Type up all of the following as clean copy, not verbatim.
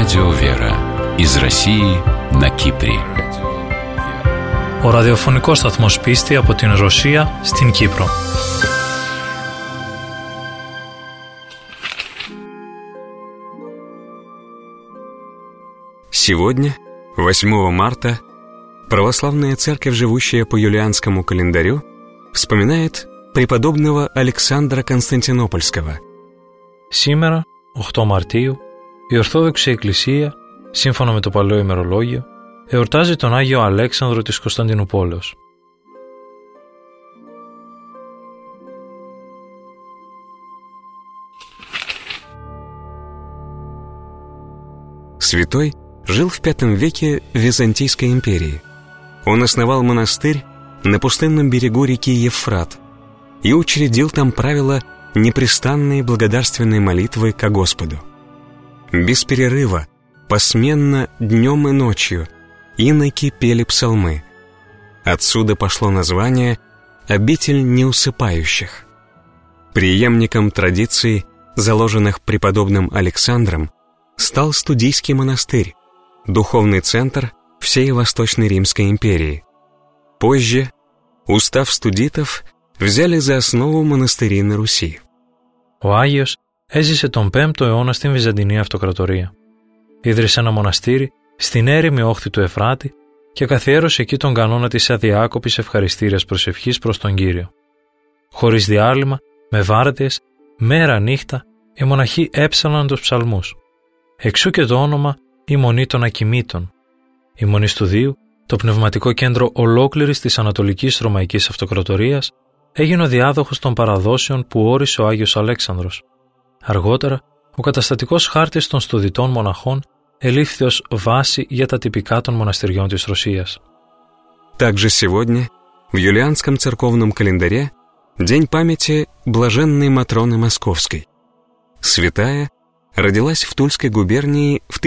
Радио Вера из России на Κύπρη. Ο ραδιοφωνικός σταθμός Πίστη από την Ρωσία στην Κύπρο. Сегодня, 8 марта, православная церковь, живущая по юлианскому календарю, вспоминает преподобного Александра Константинопольского. Σήμερα, 8 Μαρτίου, η Ορθόδοξη Εκκλησία, σύμφωνα με το Παλαιό ημερολόγιο, εορτάζει τον Άγιο Αλέξανδρο της Κωνσταντινούπολεως. Святой жил в V веке в Византийской империи. Он основал монастырь на пустынном берегу реки Евфрат и учредил там правила непрестанной благодарственной молитвы ко Господу. Без перерыва, посменно, днем и ночью, иноки пели псалмы. Отсюда пошло название «Обитель неусыпающих». Преемником традиций, заложенных преподобным Александром, стал Студийский монастырь, духовный центр всей Восточной Римской империи. Позже устав студитов взяли за основу монастыри на Руси. Ο Άγιος έζησε τον 5ο αιώνα στην Βυζαντινή Αυτοκρατορία. Ίδρυσε ένα μοναστήρι στην έρημη όχθη του Εφράτη και καθιέρωσε εκεί τον κανόνα της αδιάκοπης ευχαριστήριας προσευχής προς τον Κύριο. Χωρίς διάλειμμα, με βάρδιες, μέρα νύχτα, οι μοναχοί έψαλαν τους ψαλμούς. Εξού και το όνομα «Η Μονή των Ακιμήτων». Η Μονή Στουδίου, το πνευματικό κέντρο ολόκληρης της Ανατολικής Ρωμαϊκής Αυτοκρατορίας, έγινε ο διάδοχος των παραδόσεων που όρισε ο Άγιος Αλέξανδρος. Αργότερα, ο καταστατικός χάρτης των στουδιτών μοναχών ελήφθη ως βάση για τα τυπικά των μοναστηριών της Ρωσίας. Также сегодня, в юлианском церковном календаре, день памяти блаженной Матроны Московской. Святая родилась в Тульской губернии в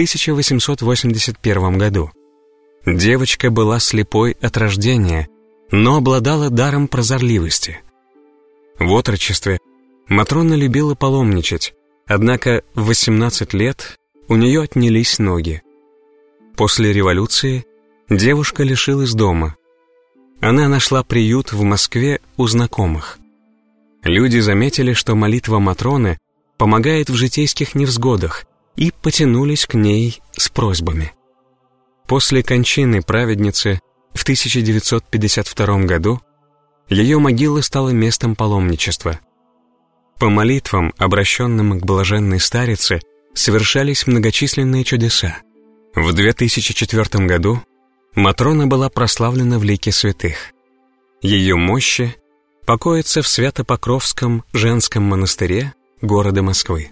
1881 году. Девочка была слепой от рождения, но обладала даром прозорливости. В отрочестве Матрона любила паломничать, однако в 18 лет у нее отнялись ноги. После революции девушка лишилась дома. Она нашла приют в Москве у знакомых. Люди заметили, что молитва Матроны помогает в житейских невзгодах, и потянулись к ней с просьбами. После кончины праведницы в 1952 году ее могила стала местом паломничества. По молитвам, обращенным к блаженной старице, совершались многочисленные чудеса. В 2004 году Матрона была прославлена в лике святых. Ее мощи покоятся в Свято-Покровском женском монастыре города Москвы.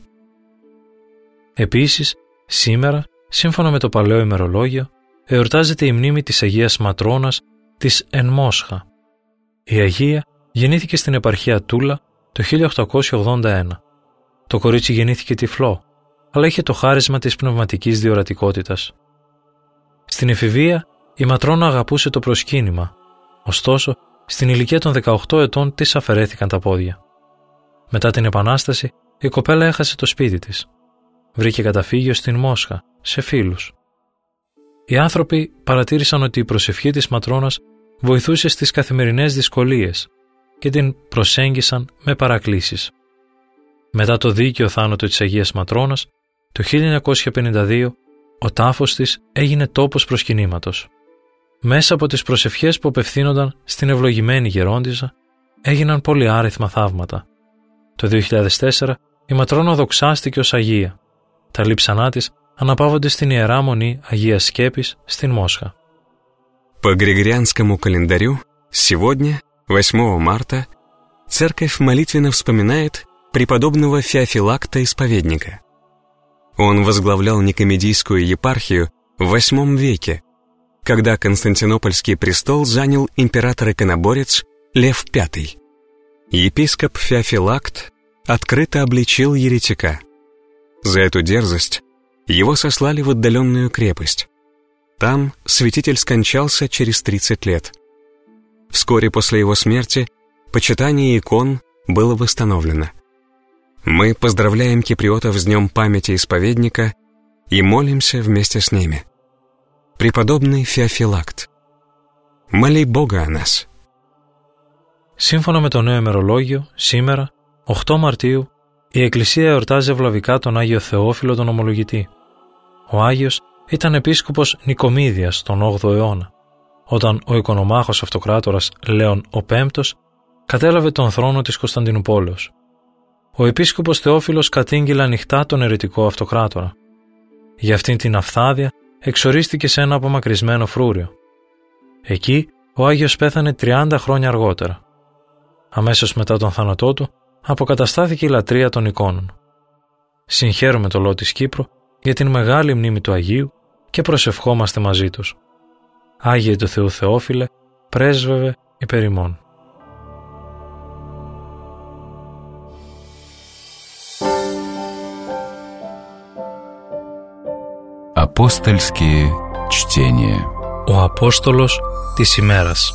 Επίσης, σήμερα, σύμφωνα με το Παλαιό ημερολόγιο, εορτάζεται η μνήμη της Αγίας Ματρώνας της Εν Μόσχα. Η Αγία γεννήθηκε στην επαρχία Τούλα το 1881. Το κορίτσι γεννήθηκε τυφλό, αλλά είχε το χάρισμα της πνευματικής διορατικότητας. Στην εφηβεία, η Ματρώνα αγαπούσε το προσκύνημα, ωστόσο, στην ηλικία των 18 ετών της αφαιρέθηκαν τα πόδια. Μετά την Επανάσταση, η κοπέλα έχασε το σπίτι της. Βρήκε καταφύγιο στην Μόσχα, σε φίλους. Οι άνθρωποι παρατήρησαν ότι η προσευχή της Ματρώνας βοηθούσε στις καθημερινές δυσκολίες και την προσέγγισαν με παρακλήσεις. Μετά το δίκαιο θάνατο της Αγίας Ματρώνας, το 1952, ο τάφος της έγινε τόπος προσκυνήματος. Μέσα από τις προσευχές που απευθύνονταν στην ευλογημένη γερόντισσα, έγιναν πολυάριθμα θαύματα. Το 2004, η Ματρώνα δοξάστηκε ως Αγία. Τα λείψανά της αναπαύονται στην Ιερά Μονή Αγίας Σκέπης στην Μόσχα. По Григорианскому календарю сегодня, 8 марта, церковь молитвенно вспоминает преподобного Феофилакта Исповедника. Он возглавлял Никомедийскую епархию в VIII веке, когда Константинопольский престол занял император-иконоборец Лев V. Епископ Феофилакт открыто обличил еретика. За эту дерзость его сослали в отдаленную крепость. Там святитель скончался через 30 лет. Вскоре после его смерти почитание икон было восстановлено. Мы поздравляем киприотов с Днем памяти исповедника и молимся вместе с ними. Преподобный Феофилакт, моли Бога о нас. Σύμφωνα με το νέο ημερολόγιο, σήμερα, 8 Μαρτίου, η Εκκλησία εορτάζει ευλαβικά τον Άγιο Θεόφιλο τον Ομολογητή. Ο Άγιος ήταν επίσκοπος Νικομίδιας τον 8ο αιώνα, όταν ο οικονομάχος αυτοκράτορας Λέων ο Πέμπτος κατέλαβε τον θρόνο της Κωνσταντινουπόλεως. Ο επίσκοπος Θεόφιλος κατήγγειλε ανοιχτά τον αιρετικό αυτοκράτορα. Για αυτήν την αφθάδεια εξορίστηκε σε ένα απομακρυσμένο φρούριο. Εκεί ο Άγιος πέθανε 30 χρόνια αργότερα. Αμέσως μετά τον θάνατό του αποκαταστάθηκε η λατρεία των εικόνων. Συγχαίρουμε το λαό της Κύπρου για την μεγάλη μνήμη του Αγίου και προσευχόμαστε μαζί τους. Άγιε του Θεού Θεόφιλε, πρέσβευε υπέρ ημών. Апостольские чтения. Ο Απόστολος της ημέρας.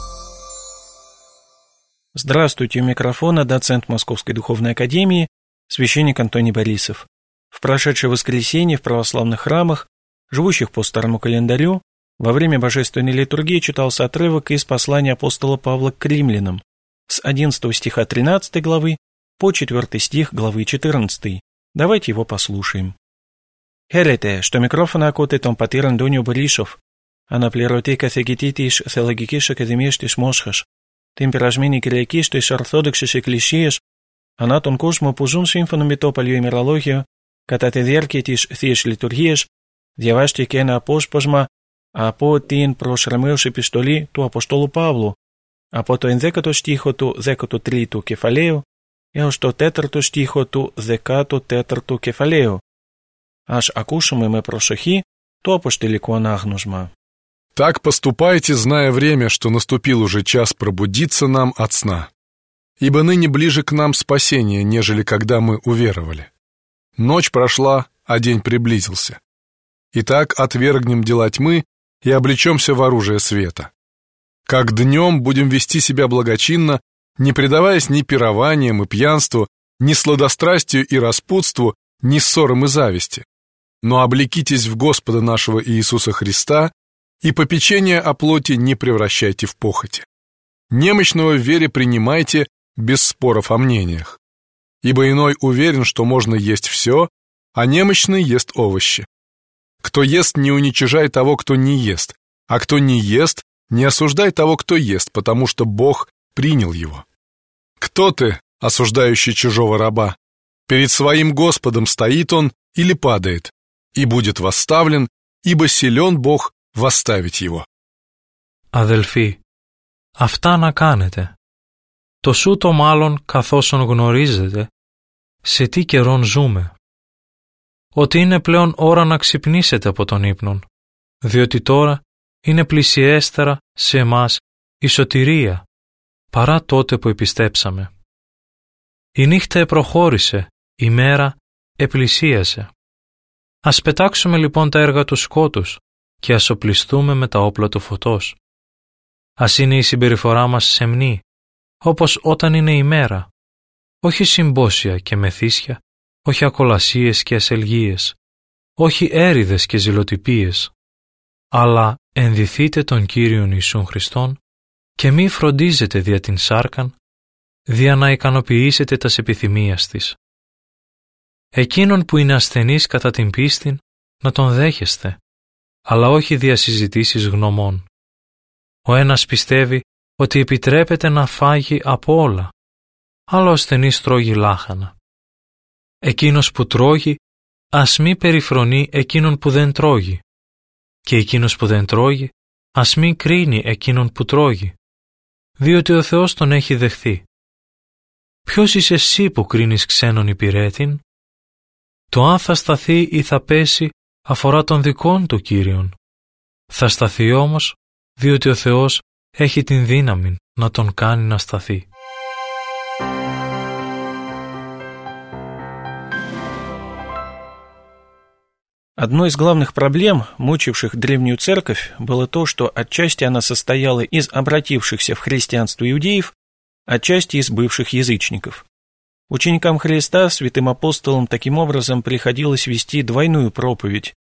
Здравствуйте, у микрофона доцент Московской Духовной Академии, священник Антоний Борисов. В прошедшее воскресенье в православных храмах, живущих по старому календарю, во время божественной литургии читался отрывок из послания апостола Павла к римлянам с 11 стиха 13 главы по 4 стих главы 14. Давайте его послушаем. Χαίρετε, στο μικρόφωνο ακούτε τον πατήρ Αντώνιο Μπορίσοφ, αναπληρωτή καθηγητή της Θεολογικής Ακαδημίας της Μόσχας, την περασμένη Κυριακή στις Ορθόδοξες Εκκλησίες ανά τον κόσμο που ζουν σύμφωνα με το Παλιό ημερολόγιο. Κατά τη διάρκεια της Θείας Λειτουργίας διαβάστηκε ένα απόσπασμα από την προς Ρωμαίους επιστολή του Αποστόλου Παύλου, από το 11ο στίχο του 13ου κεφαλαίου έως το 4ο στίχο του 14ου κεφαλαίου. Ας ακούσουμε με προσοχή το αποστολικό ανάγνωσμα. «Так поступайте, зная время, что наступил уже час пробудиться нам от сна. Ибо ныне ближе к нам спасение, нежели когда мы уверовали. Ночь прошла, а день приблизился. Итак, отвергнем дела тьмы и облечемся в оружие света. Как днем будем вести себя благочинно, не предаваясь ни пированиям и пьянству, ни сладострастию и распутству, ни ссорам и зависти. Но облекитесь в Господа нашего Иисуса Христа и попечение о плоти не превращайте в похоти. Немощного в вере принимайте без споров о мнениях. Ибо иной уверен, что можно есть все, а немощный ест овощи. Кто ест, не уничижай того, кто не ест, а кто не ест, не осуждай того, кто ест, потому что Бог принял его. Кто ты, осуждающий чужого раба? Перед своим Господом стоит он или падает, и будет восставлен, ибо силен Бог восставить его». Αδελφοί, αυτά να κάνετε. Το σούτο μάλλον καθόσον γνωρίζετε σε τι καιρόν ζούμε. Ότι είναι πλέον ώρα να ξυπνήσετε από τον ύπνον, διότι τώρα είναι πλησιέστερα σε εμάς η σωτηρία, παρά τότε που επιστέψαμε. Η νύχτα επροχώρησε, η μέρα επλησίασε. Ας πετάξουμε λοιπόν τα έργα του σκότους και ας οπλιστούμε με τα όπλα του φωτός. Ας είναι η συμπεριφορά μας σεμνή, όπως όταν είναι η μέρα, όχι συμπόσια και μεθύσια, όχι ακολασίες και ασελγίες, όχι έρηδες και ζηλοτυπίες, αλλά ενδυθείτε τον Κύριον Ιησούν Χριστόν και μη φροντίζετε δια την σάρκαν, δια να ικανοποιήσετε τας επιθυμίας της. Εκείνον που είναι ασθενής κατά την πίστην να τον δέχεστε, αλλά όχι δια συζητήσεις γνωμών. Ο ένας πιστεύει ότι επιτρέπεται να φάγει από όλα, αλλά ο ασθενής τρώγει λάχανα. Εκείνος που τρώγει ας μη περιφρονεί εκείνον που δεν τρώγει, και εκείνος που δεν τρώγει ας μη κρίνει εκείνον που τρώγει, διότι ο Θεός τον έχει δεχθεί. Ποιος είσαι εσύ που κρίνεις ξένον υπηρέτην? Το αν θα σταθεί ή θα πέσει αφορά τον δικών του Κύριον. Θα σταθεί όμως, διότι ο Θεός έχει την δύναμη να τον κάνει να σταθεί. Одной из главных проблем, мучивших древнюю церковь, было то, что отчасти она состояла из обратившихся в христианство иудеев, отчасти из бывших язычников. Ученикам Христа, святым апостолам, таким образом приходилось вести двойную проповедь,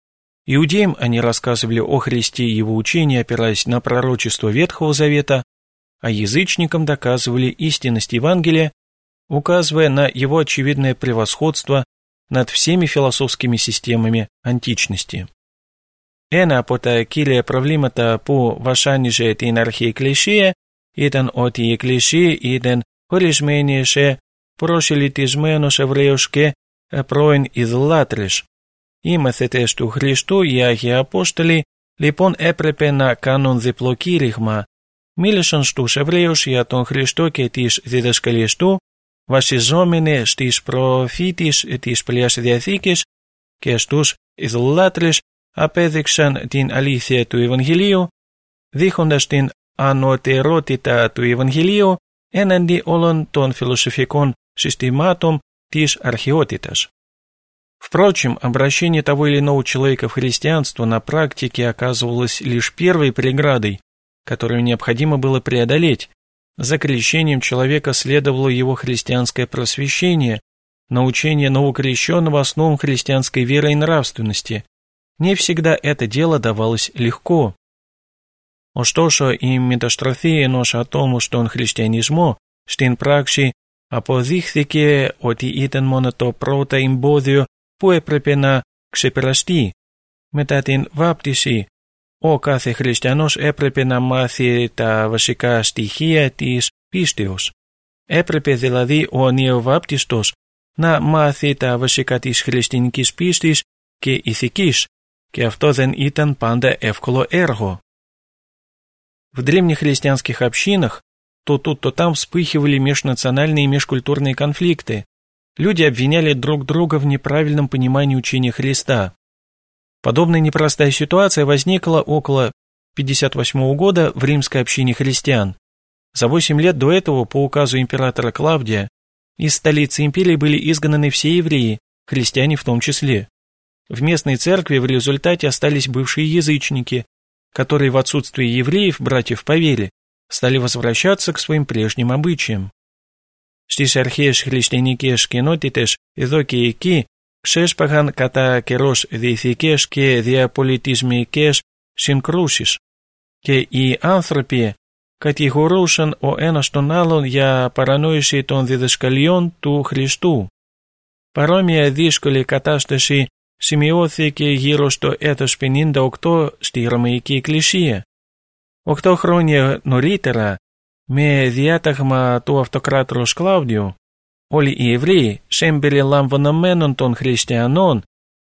Иудеям они рассказывали о Христе и его учении, опираясь на пророчество Ветхого Завета, а язычникам доказывали истинность Евангелия, указывая на его очевидное превосходство над всеми философскими системами античности. Ένα από τα κύρια προβλήματα που βασάνιζε την αρχιεκκλησία ήταν ότι η Εκκλησία ήταν χωρισμένη σε προσελητισμένους Εβραίους και πρώην ειδωλάτρες. Οι μαθητές του Χριστού, οι Άγιοι Απόστολοι, λοιπόν έπρεπε να κάνουν διπλό κήρυγμα. Μίλησαν στους Εβραίους για τον Χριστό και τις διδασκαλίες του, βασιζόμενοι στις προφήτες της Παλαιάς Διαθήκης, και στους ειδωλάτρες απέδειξαν την αλήθεια του Ευαγγελίου, δείχνοντας την ανωτερότητα του Ευαγγελίου έναντι όλων των φιλοσοφικών συστημάτων της αρχαιότητας. Впрочем, обращение того или иного человека в христианство на практике оказывалось лишь первой преградой, которую необходимо было преодолеть. За крещением человека следовало его христианское просвещение, научение новокрещенного основам христианской веры и нравственности. Не всегда это дело давалось легко. Ωστόσο, η μεταστροφή ενός ατόμου στον χριστιανισμό στην πράξη αποδείχθηκε ότι ήταν μόνο το πρώτο εμπόδιο που έπρεπε να ξεπεραστεί. Μετά την βάπτιση, ο κάθε χριστιανός έπρεπε να μάθει τα βασικά στοιχεία της πίστεως. Έπρεπε δηλαδή ο νεοβάπτιστος να μάθει τα βασικά της χριστιανικής πίστης και ηθικής, και αυτό δεν ήταν πάντα εύκολο έργο. В древних христианских общинах то тут, то там вспыхивали межнациональные и межкультурные конфликты. Люди обвиняли друг друга в неправильном понимании учения Христа. Подобная непростая ситуация возникла около 58 года в римской общине христиан. За 8 лет до этого, по указу императора Клавдия, из столицы империи были изгнаны все евреи, христиане в том числе. В местной церкви в результате остались бывшие язычники, которые в отсутствие евреев, братьев по вере, стали возвращаться к своим прежним обычаям. Στις αρχαίες χριστιανικές κοινότητες εδώ και εκεί ξέσπαγαν κατά καιρός διηθικές και διαπολιτισμικές συγκρούσεις και οι άνθρωποι κατηγορούσαν ο ένας τον άλλον για παρανόηση των διδασκαλιών του Χριστού. Παρόμοια δύσκολη κατάσταση σημειώθηκε γύρω στο έτος 58 στη Ρωμαϊκή Εκκλησία. 8 χρόνια νωρίτερα, με διάταγμα του αυτοκράτορος Κλάουδιο, όλοι οι Εβραίοι, συμπεριλαμβανομένων των χριστιανών,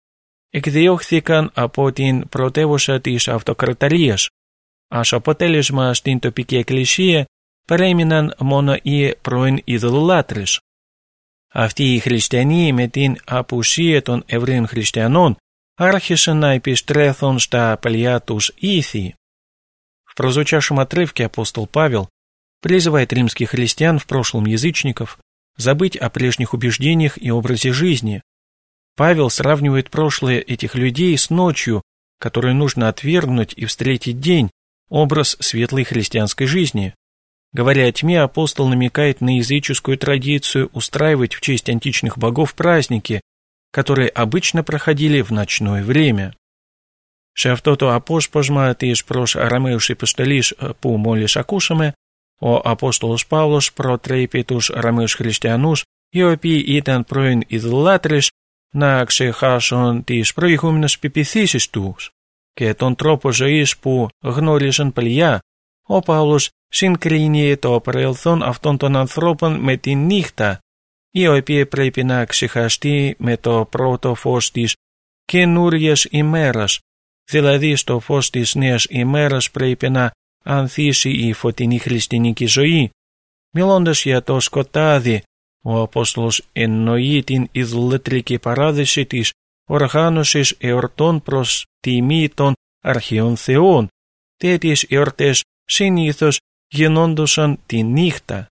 εκδιώχθηκαν από την πρωτεύουσα της αυτοκρατορίας. Ως αποτέλεσμα στην τοπική εκκλησία παρέμειναν μόνο οι πρώην ειδωλάτρες. Αυτοί οι χριστιανοί με την απουσία των Εβραίων χριστιανών άρχισαν να επιστρέφουν στα παλιά τους ήθη. В прозвучавшем отрывке апостол Павел призывает римских христиан, в прошлом язычников, забыть о прежних убеждениях и образе жизни. Павел сравнивает прошлое этих людей с ночью, которую нужно отвергнуть и встретить день, образ светлой христианской жизни. Говоря о тьме, апостол намекает на языческую традицию устраивать в честь античных богов праздники, которые обычно проходили в ночное время. Σε αυτό το απόσπασμα της προς Αραμαίους επιστολής που μόλις ακούσαμε, ο Απόστολος Παύλος προτρέπει τους Αραμαίους χριστιανούς, οι οποίοι ήταν πρώην ειδωλάτρες, να ξεχάσουν τις προηγούμενες πεποιθήσεις τους και τον τρόπο ζωής που γνώριζαν παλιά. Ο Παύλος συγκρίνει το παρελθόν αυτών των ανθρώπων με τη νύχτα, η οποία πρέπει να ξεχαστεί με το πρώτο φως της καινούριας ημέρας. Δηλαδή στο φως της νέας ημέρας πρέπει να ανθίσει η φωτεινή χριστιανική ζωή. Μιλώντας για το σκοτάδι, ο Απόστολος εννοεί την ειδωλατρική παράδοση της οργάνωσης εορτών προς τιμή των αρχαίων θεών. Τέτοιες εορτές συνήθως γινόντουσαν τη νύχτα.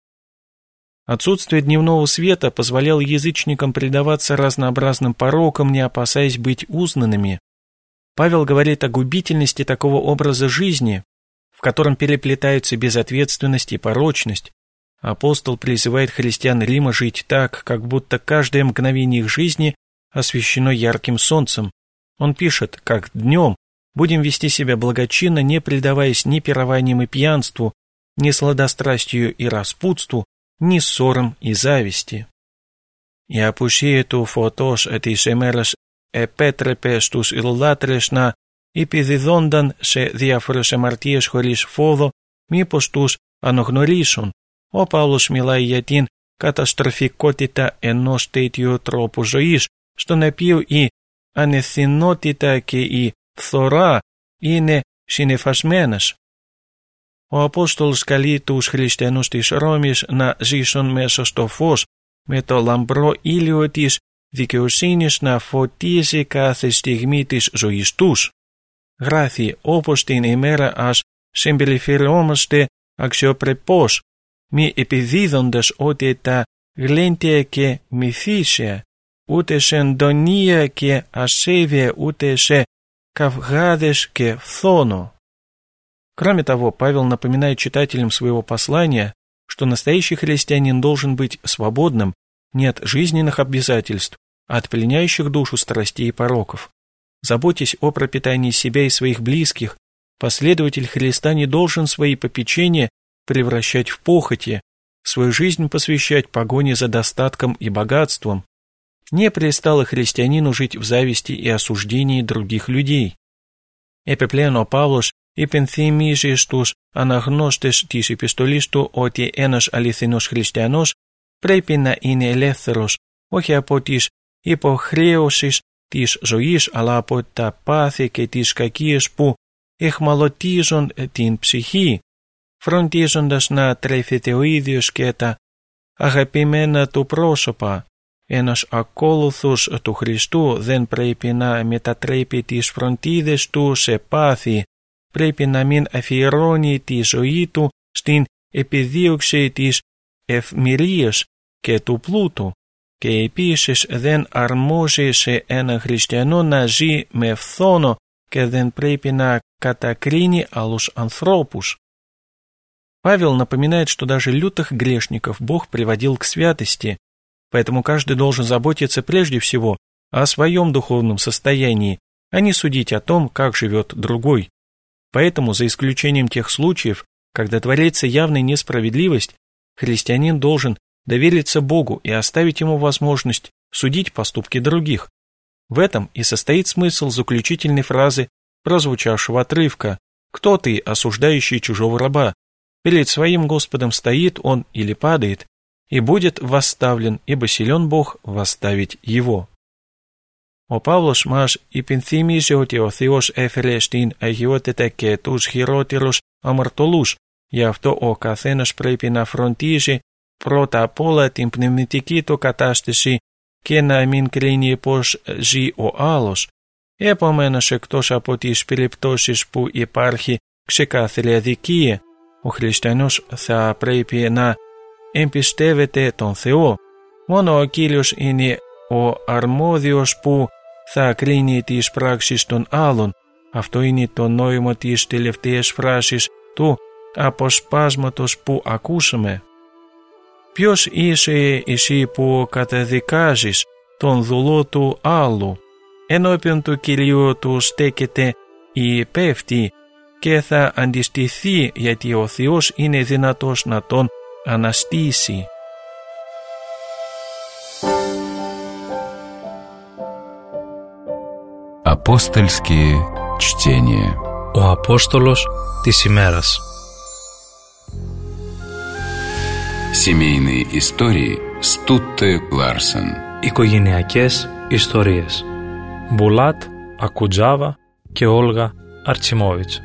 Отсутствие дневного света позволяло язычникам предаваться разнообразным порокам, не опасаясь быть узнанными. Павел говорит о губительности такого образа жизни, в котором переплетаются безответственность и порочность. Апостол призывает христиан Рима жить так, как будто каждое мгновение их жизни освещено ярким солнцем, Он пишет, как днем будем вести себя благочинно, не предаваясь ни пированиям и пьянству, ни сладострастию и распутству, ни ссорам и зависти. «И опуши του φωτός της ημέρας επέτρεπε στους υλάτρες να επιδιδόνταν σε διάφορες αμαρτίες χωρίς φόβο, μήπως τους αναγνωρίσουν». Ο Παύλος μιλάει για την καταστροφικότητα ενός τέτοιου τρόπου ζωής, στον οποίο η ανευθυνότητα και η φθορά είναι συνυφασμένες. Ο Απόστολος καλεί τους χριστιανούς της Ρώμης να ζήσουν μέσα στο φως, με το λαμπρό ήλιο της δικαιοσύνης να φωτίζει κάθε στιγμή της ζωής τους. Γράφει, όπως την ημέρα ας συμπεριφερόμαστε αξιοπρεπώς, μη επιδίδοντας ότι τα γλέντια και μυθίσια, ούτε σε εντονία και ασέβεια, ούτε σε кавгадеш ке фθόνο. Кроме того, Павел напоминает читателям своего послания, что настоящий христианин должен быть свободным не от жизненных обязательств, а от пленяющих душу страстей и пороков. Заботясь о пропитании себя и своих близких, последователь Христа не должен свои попечения превращать в похоти, свою жизнь посвящать погоне за достатком и богатством. Не пристало христианину жить в зависти и осуждении других людей. Επιπλέον ο Παύλος υπενθυμίζει στους αναγνώστες της επιστολής του ότι ένας αληθινός χριστιανός πρέπει να είναι ελεύθερος όχι από τις υποχρέωσεις της ζωής αλλά από τα πάθη και τις κακίες που εχμαλωτίζουν την ψυχή, φροντίζοντας να τρέφεται ο ίδιος και τα αγαπημένα του πρόσωπα. Ένας ακόλουθος του Χριστού δεν πρέπει να μετατρέπει τις φροντίδες του σε πάθη, πρέπει να μην αφιερώνει τη ζωή του στην επιδίωξη της ευμηρίας και του πλούτου και επίσης δεν αρμόζει σε έναν χριστιανό να ζει με φθόνο και δεν πρέπει να κατακρίνει άλλους ανθρώπους. Павел напоминает, что даже лютых грешников Бог приводил к святости, поэтому каждый должен заботиться прежде всего о своем духовном состоянии, а не судить о том, как живет другой. Поэтому, за исключением тех случаев, когда творится явная несправедливость, христианин должен довериться Богу и оставить ему возможность судить поступки других. В этом и состоит смысл заключительной фразы прозвучавшего отрывка «Кто ты, осуждающий чужого раба? Перед своим Господом стоит он или падает, и будет восставлен, ибо силен Бог восставить его». Ο Παύλος μας υπενθυμίζει ότι ο Θεός έφερε στην αγιότητα και τους χειρότερους αμαρτωλούς, γι' αυτό ο καθένας πρέπει να φροντίζει πρώτα απ' όλα την πνευματική του κατάσταση και να μην κρίνει πώς ζει ο άλλος. Επομένως, εκτός από τις περιπτώσεις που υπάρχει ξεκάθαρη αδικία, ο χριστιανός θα πρέπει να εμπιστεύεται τον Θεό. Μόνο ο Κύριος είναι ο αρμόδιος που θα κρίνει τις πράξεις των άλλων. Αυτό είναι το νόημα της τελευταίας φράσης του αποσπάσματος που ακούσαμε. Ποιος είσαι εσύ που καταδικάζεις τον δουλό του άλλου? Ενώπιον του Κυρίου του στέκεται η πέφτη και θα αντιστηθεί γιατί ο Θεός είναι δυνατός να τον αναστήσει. Апостольские чтения. Ο Απόστολος της ημέρας. Семейные истории с Тутте Ларсен. Οικογενειακές ιστορίες. Булат Акуджава και Ольга Арцемович.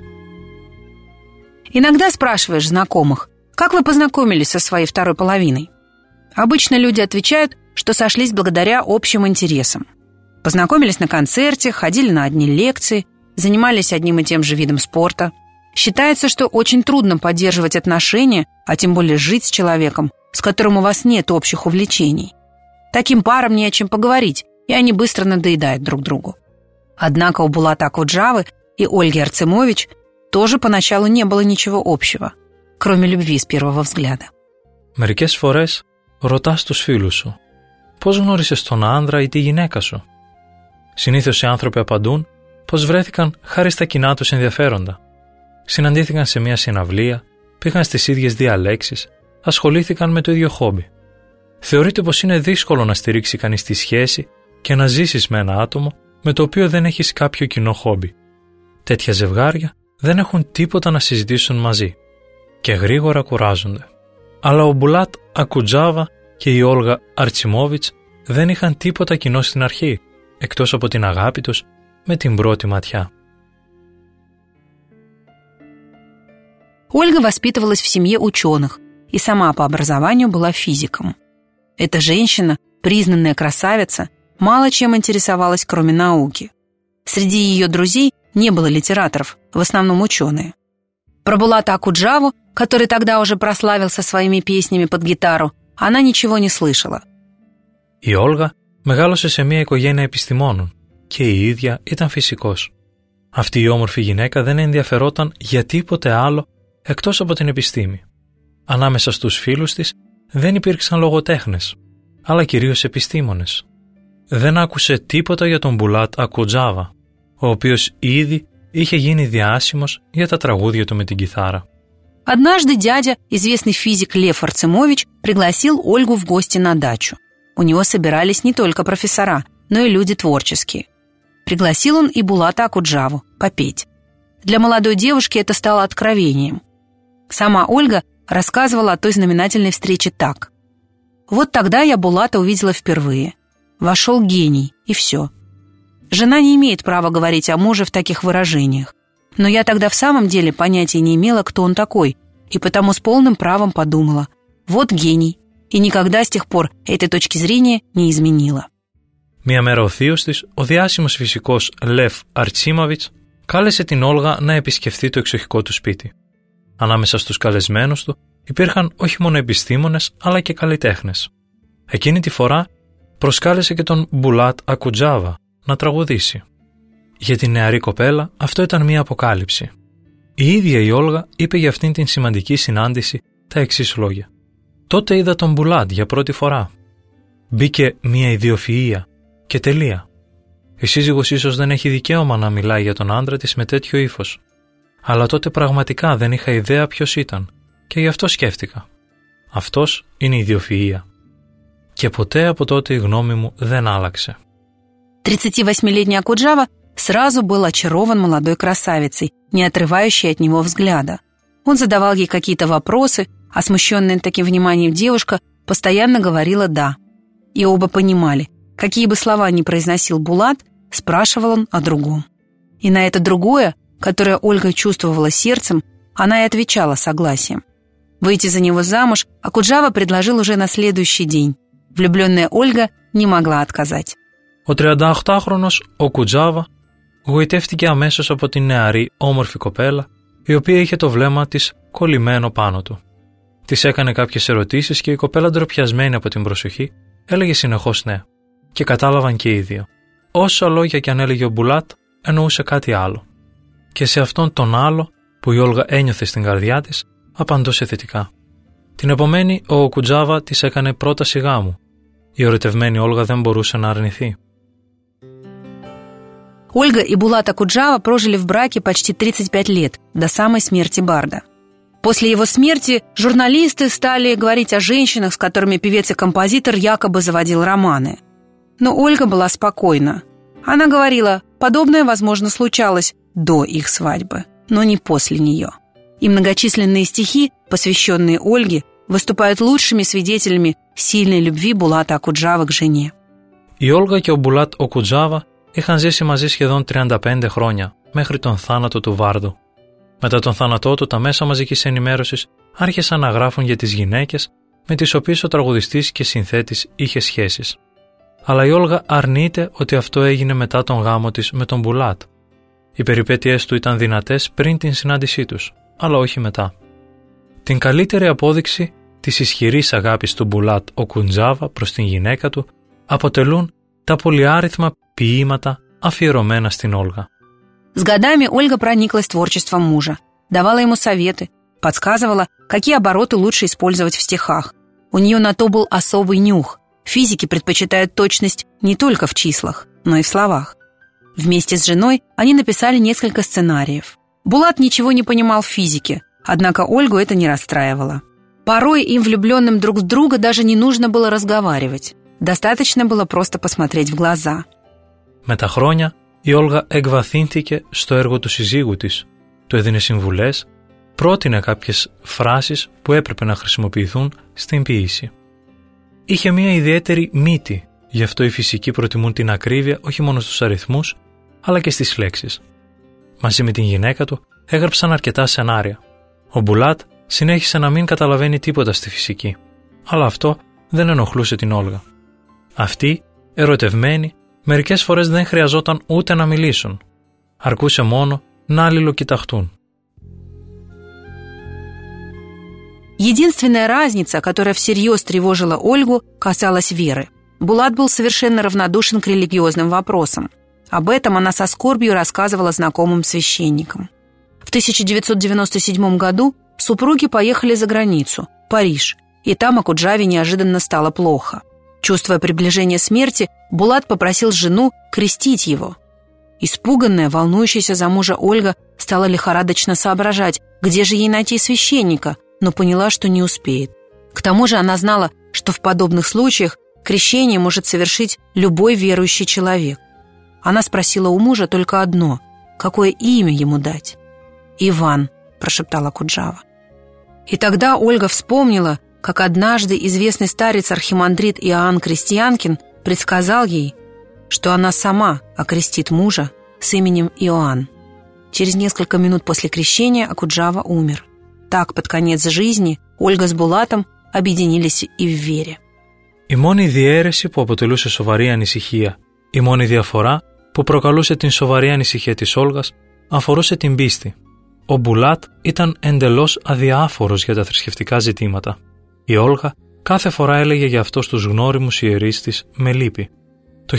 Иногда спрашиваешь знакомых, как вы познакомились со своей второй половиной? Обычно люди отвечают, что сошлись благодаря общим интересам. Познакомились на концерте, ходили на одни лекции, занимались одним и тем же видом спорта. Считается, что очень трудно поддерживать отношения, а тем более жить с человеком, с которым у вас нет общих увлечений. Таким парам не о чем поговорить, и они быстро надоедают друг другу. Однако у Булата Акуджавы и Ольги Арцемович тоже поначалу не было ничего общего, кроме любви с первого взгляда. Μερικές φορές ρωτάς τους φίλους σου, πώς γνώρισες τον άντρα ή τη γυναίκα σου? Συνήθως οι άνθρωποι απαντούν πως βρέθηκαν χάρη στα κοινά τους ενδιαφέροντα. Συναντήθηκαν σε μια συναυλία, πήγαν στις ίδιες διαλέξεις, ασχολήθηκαν με το ίδιο χόμπι. Θεωρείται πως είναι δύσκολο να στηρίξει κανείς τη σχέση και να ζήσεις με ένα άτομο με το οποίο δεν έχεις κάποιο κοινό χόμπι. Τέτοια ζευγάρια δεν έχουν τίποτα να συζητήσουν μαζί και γρήγορα κουράζονται. Αλλά ο Μπουλάτ Ακουτζάβα και η Όλγα Αρτσιμόβιτς δεν είχαν τίποτα κοινό στην αρχή, εκτός από την αγάπη τους με την πρώτη ματιά. Ольга воспитывалась в семье ученых и сама по образованию была физиком. Эта женщина, признанная красавица, мало чем интересовалась, кроме науки. Среди ее друзей не было литераторов, в основном ученые. Про Булата Акуджаву, который тогда уже прославился своими песнями под гитару, она ничего не слышала. Η Όλγα μεγάλωσε σε μια οικογένεια επιστημόνων και η ίδια ήταν φυσικός. Αυτή η όμορφη γυναίκα δεν ενδιαφερόταν για τίποτε άλλο εκτός από την επιστήμη. Ανάμεσα στους φίλους της δεν υπήρξαν λογοτέχνες, αλλά κυρίως επιστήμονες. Δεν άκουσε τίποτα για τον Μπουλάτ Ακουτζάβα, ο οποίος ήδη είχε γίνει διάσημος για τα τραγούδια του με την κιθάρα. Однажды дядя, известный физик Лев Арцимович, пригласил Ольгу в гости на дачу. У него собирались не только профессора, но и люди творческие. Пригласил он и Булата Акуджаву попеть. Для молодой девушки это стало откровением. Сама Ольга рассказывала о той знаменательной встрече так. «Вот тогда я Булата увидела впервые. Вошел гений, и все. Жена не имеет права говорить о муже в таких выражениях. Но я тогда в самом деле понятия не имела, кто он такой, и потому с полным правом подумала. Вот гений, и никогда с тех пор этой точки зрения не изменила». Μια μέρα ο θείος της, ο διάσημος φυσικός Λεφ Αρτσίμοβιτς, κάλεσε την Όλγα να επισκεφθεί το εξοχικό του σπίτι. Ανάμεσα στους καλεσμένους του υπήρχαν όχι μόνο επιστήμονες αλλά και καλλιτέχνες. Εκείνη τη φορά προσκάλεσε και τον Μπουλάτ Ακουτζάβα να τραγουδήσει. Για την νεαρή κοπέλα αυτό ήταν μια αποκάλυψη. Η ίδια η Όλγα είπε για αυτήν την σημαντική συνάντηση τα εξής λόγια. «Τότε είδα τον Μπουλάτ για πρώτη φορά. Μπήκε μια ιδιοφυΐα και τελεία. Η σύζυγος ίσως δεν έχει δικαίωμα να μιλάει για τον άντρα της με τέτοιο ύφος. Αλλά τότε πραγματικά δεν είχα ιδέα ποιος ήταν και γι' αυτό σκέφτηκα. Αυτός είναι η ιδιοφυΐα. Και ποτέ από τότε η γνώμη μου δεν άλλαξε». 38-летний Акуджава сразу был очарован молодой красавицей, не отрывающей от него взгляда. Он задавал ей какие-то вопросы, а смущенная таким вниманием девушка постоянно говорила «да». И оба понимали, какие бы слова ни произносил Булат, спрашивал он о другом. И на это другое, которое Ольга чувствовала сердцем, она и отвечала согласием. Выйти за него замуж Акуджава предложил уже на следующий день. Влюбленная Ольга не могла отказать. Ο 38χρονος ο Κουτζάβα γοητεύτηκε αμέσως από την νεαρή όμορφη κοπέλα, η οποία είχε το βλέμμα της κολλημένο πάνω του. Της έκανε κάποιες ερωτήσεις και η κοπέλα, ντροπιασμένη από την προσοχή, έλεγε συνεχώς ναι. Και κατάλαβαν και οι δύο. Όσα λόγια κι αν έλεγε ο Μπουλάτ, εννοούσε κάτι άλλο. Και σε αυτόν τον άλλο, που η Όλγα ένιωθε στην καρδιά της, απαντούσε θετικά. Την επομένη, ο Κουτζάβα της έκανε πρόταση γάμου. Η ερωτευμένη Όλγα δεν μπορούσε να αρνηθεί. Ольга и Булат Акуджава прожили в браке почти 35 лет, до самой смерти Барда. После его смерти журналисты стали говорить о женщинах, с которыми певец и композитор якобы заводил романы. Но Ольга была спокойна. Она говорила, подобное, возможно, случалось до их свадьбы, но не после нее. И многочисленные стихи, посвященные Ольге, выступают лучшими свидетелями сильной любви Булата Акуджавы к жене. Η Όλγα και ο Μπουλάτ ο Κουτζάβα είχαν ζήσει μαζί σχεδόν 35 χρόνια, μέχρι τον θάνατο του Βάρδου. Μετά τον θάνατό του, τα μέσα μαζικής ενημέρωσης άρχισαν να γράφουν για τις γυναίκες με τις οποίες ο τραγουδιστής και συνθέτης είχε σχέσεις. Αλλά η Όλγα αρνείται ότι αυτό έγινε μετά τον γάμο της με τον Μπουλάτ. Οι περιπέτειές του ήταν δυνατές πριν την συνάντησή τους, αλλά όχι μετά. Την καλύτερη απόδειξη της ισχυρής αγάπης του Μπουλάτ ο Κουτζάβα προς την γυναίκα του αποτελούν τα πολυάριθμα ποίηματα αφιερωμένα στην Όλγα. С годами Ольга прониклась творчеством мужа, давала ему советы, подсказывала, какие обороты лучше использовать в стихах. У нее на то был особый нюх. Физики предпочитают точность не только в числах, но и в словах. Вместе с женой они написали несколько сценариев. Булат ничего не понимал в физике, однако Ольгу это не расстраивало. Порой им, влюбленным друг в друга, даже не нужно было разговаривать. Достаточно было просто посмотреть в глаза. Με τα χρόνια, η Όλγα εκβαθύνθηκε στο έργο του συζύγου της, του έδινε συμβουλές, πρότεινε κάποιες φράσεις που έπρεπε να χρησιμοποιηθούν στην ποίηση. Είχε μια ιδιαίτερη μύτη, γι' αυτό οι φυσικοί προτιμούν την ακρίβεια όχι μόνο στους αριθμούς, αλλά και στις λέξεις. Μαζί με την γυναίκα του έγραψαν αρκετά σενάρια. Ο Μπουλάτ συνέχισε να μην καταλαβαίνει τίποτα στη φυσική, αλλά αυτό δεν ενοχλούσε την Όλγα. Αυτοί, ερωτευμένοι, μερικές φορές δεν χρειαζόταν ούτε να μιλήσουν. Αρκούσε μόνο να αλληλοκοιταχτούν. Единственная разница, которая всерьез тревожила Ольгу, касалась веры. Булат был совершенно равнодушен к религиозным вопросам. Об этом она со скорбью рассказывала знакомым священникам. В 1997 году супруги поехали за границу, Париж, и там Окуджаве неожиданно стало плохо. Чувствуя приближение смерти, Булат попросил жену крестить его. Испуганная, волнующаяся за мужа Ольга стала лихорадочно соображать, где же ей найти священника, но поняла, что не успеет. К тому же она знала, что в подобных случаях крещение может совершить любой верующий человек. Она спросила у мужа только одно: какое имя ему дать? «Иван», – прошептала Окуджава. И тогда Ольга вспомнила, как однажды известный старец-архимандрит Иоанн Крестьянкин предсказал ей, что она сама окрестит мужа с именем Иоанн. Через несколько минут после крещения Окуджава умер. Так, под конец жизни, Ольга с Булатом объединились и в вере. Η μόνη διαίρεση που αποτελούσε σοβαρή ανησυχία, η μόνη διαφορά που προκαλούσε την σοβαρή ανησυχία της Όλγας, αφορούσε την πίστη. Ο Μπουλάτ ήταν εντελώς αδιάφορος για τα θρησκευτικά ζητήματα. Η Όλγα κάθε φορά έλεγε για αυτό στους γνώριμους ιερείς της με λύπη. Το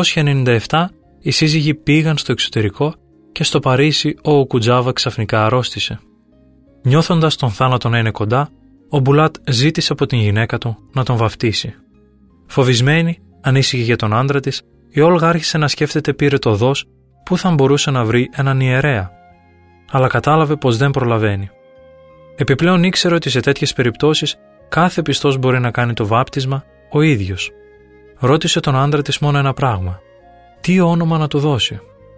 1997 οι σύζυγοι πήγαν στο εξωτερικό και στο Παρίσι ο Окуджава ξαφνικά αρρώστησε. Νιώθοντας τον θάνατο να είναι κοντά, ο Μπουλάτ ζήτησε από την γυναίκα του να τον βαφτίσει. Φοβισμένη, ανήσυχη για τον άντρα της, η Όλγα άρχισε να σκέφτεται πυρετωδώς πού θα μπορούσε να βρει έναν ιερέα. Αλλά κατάλαβε πως δεν προλαβαίνει. Επιπλέον ήξερε ότι σε τέτοιες περιπτώσεις κάθε πιστός μπορεί να κάνει το βάπτισμα ο ίδιος. Ρώτησε τον άντρα της μόνο ένα πράγμα: τι όνομα να του δώσει?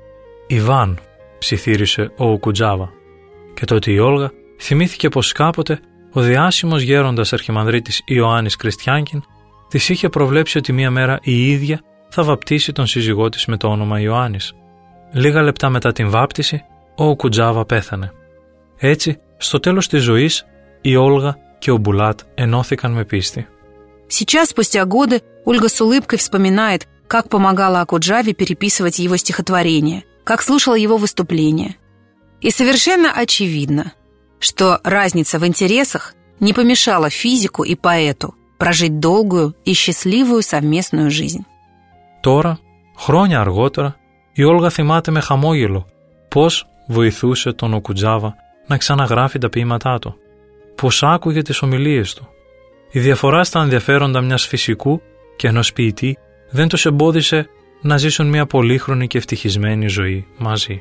«Ιβάν», ψιθύρισε ο Окуджава. Και τότε η Όλγα θυμήθηκε πως κάποτε ο διάσημος γέροντας αρχιμανδρίτης Ιωάννης Κριστιάνκιν της είχε προβλέψει ότι μία μέρα η ίδια θα βαπτίσει τον σύζυγό της με το όνομα Ιωάννης. Λίγα λεπτά μετά την βάπτιση, ο Окуджава πέθανε. Έτσι, στο τέλος της ζωής, η Όλγα και ο Μπουλάτ ενώθηκαν με πίστη. Сейчас, спустя годы, Ольга с улыбкой вспоминает, как помогала Окуджаве переписывать его стихотворения, как слушала его выступления. И совершенно очевидно, что разница в интересах не помешала физику и поэту прожить долгую и счастливую совместную жизнь. Τώρα, χρόνια αργότερα, η Όλγα θυμάται με χαμόγελο πώς βοηθούσε τον Окуджава να ξαναγράφει τα ποίηματά του, πώς άκουγε τις ομιλίες του. Η διαφορά στα ενδιαφέροντα μιας φυσικού και ενός ποιητή δεν τους εμπόδισε να ζήσουν μια πολύχρονη και ευτυχισμένη ζωή μαζί.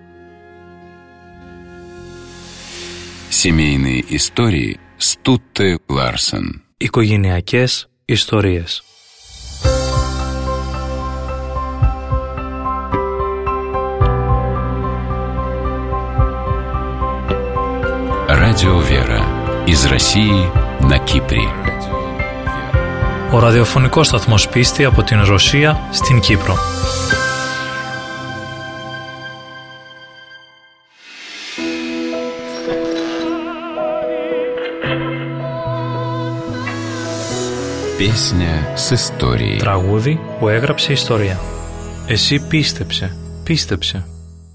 Семейные истории с Тутте Ларсен. Οικογενειακές ιστορίες. Радио Вера. Из России на Кипре. Ο ραδιοφωνικός σταθμός Πίστη από την Ρωσία στην Κύπρο. Песня с историей. Τραγούδι που έγραψε ιστορία. Εσύ πίστεψε, πίστεψε.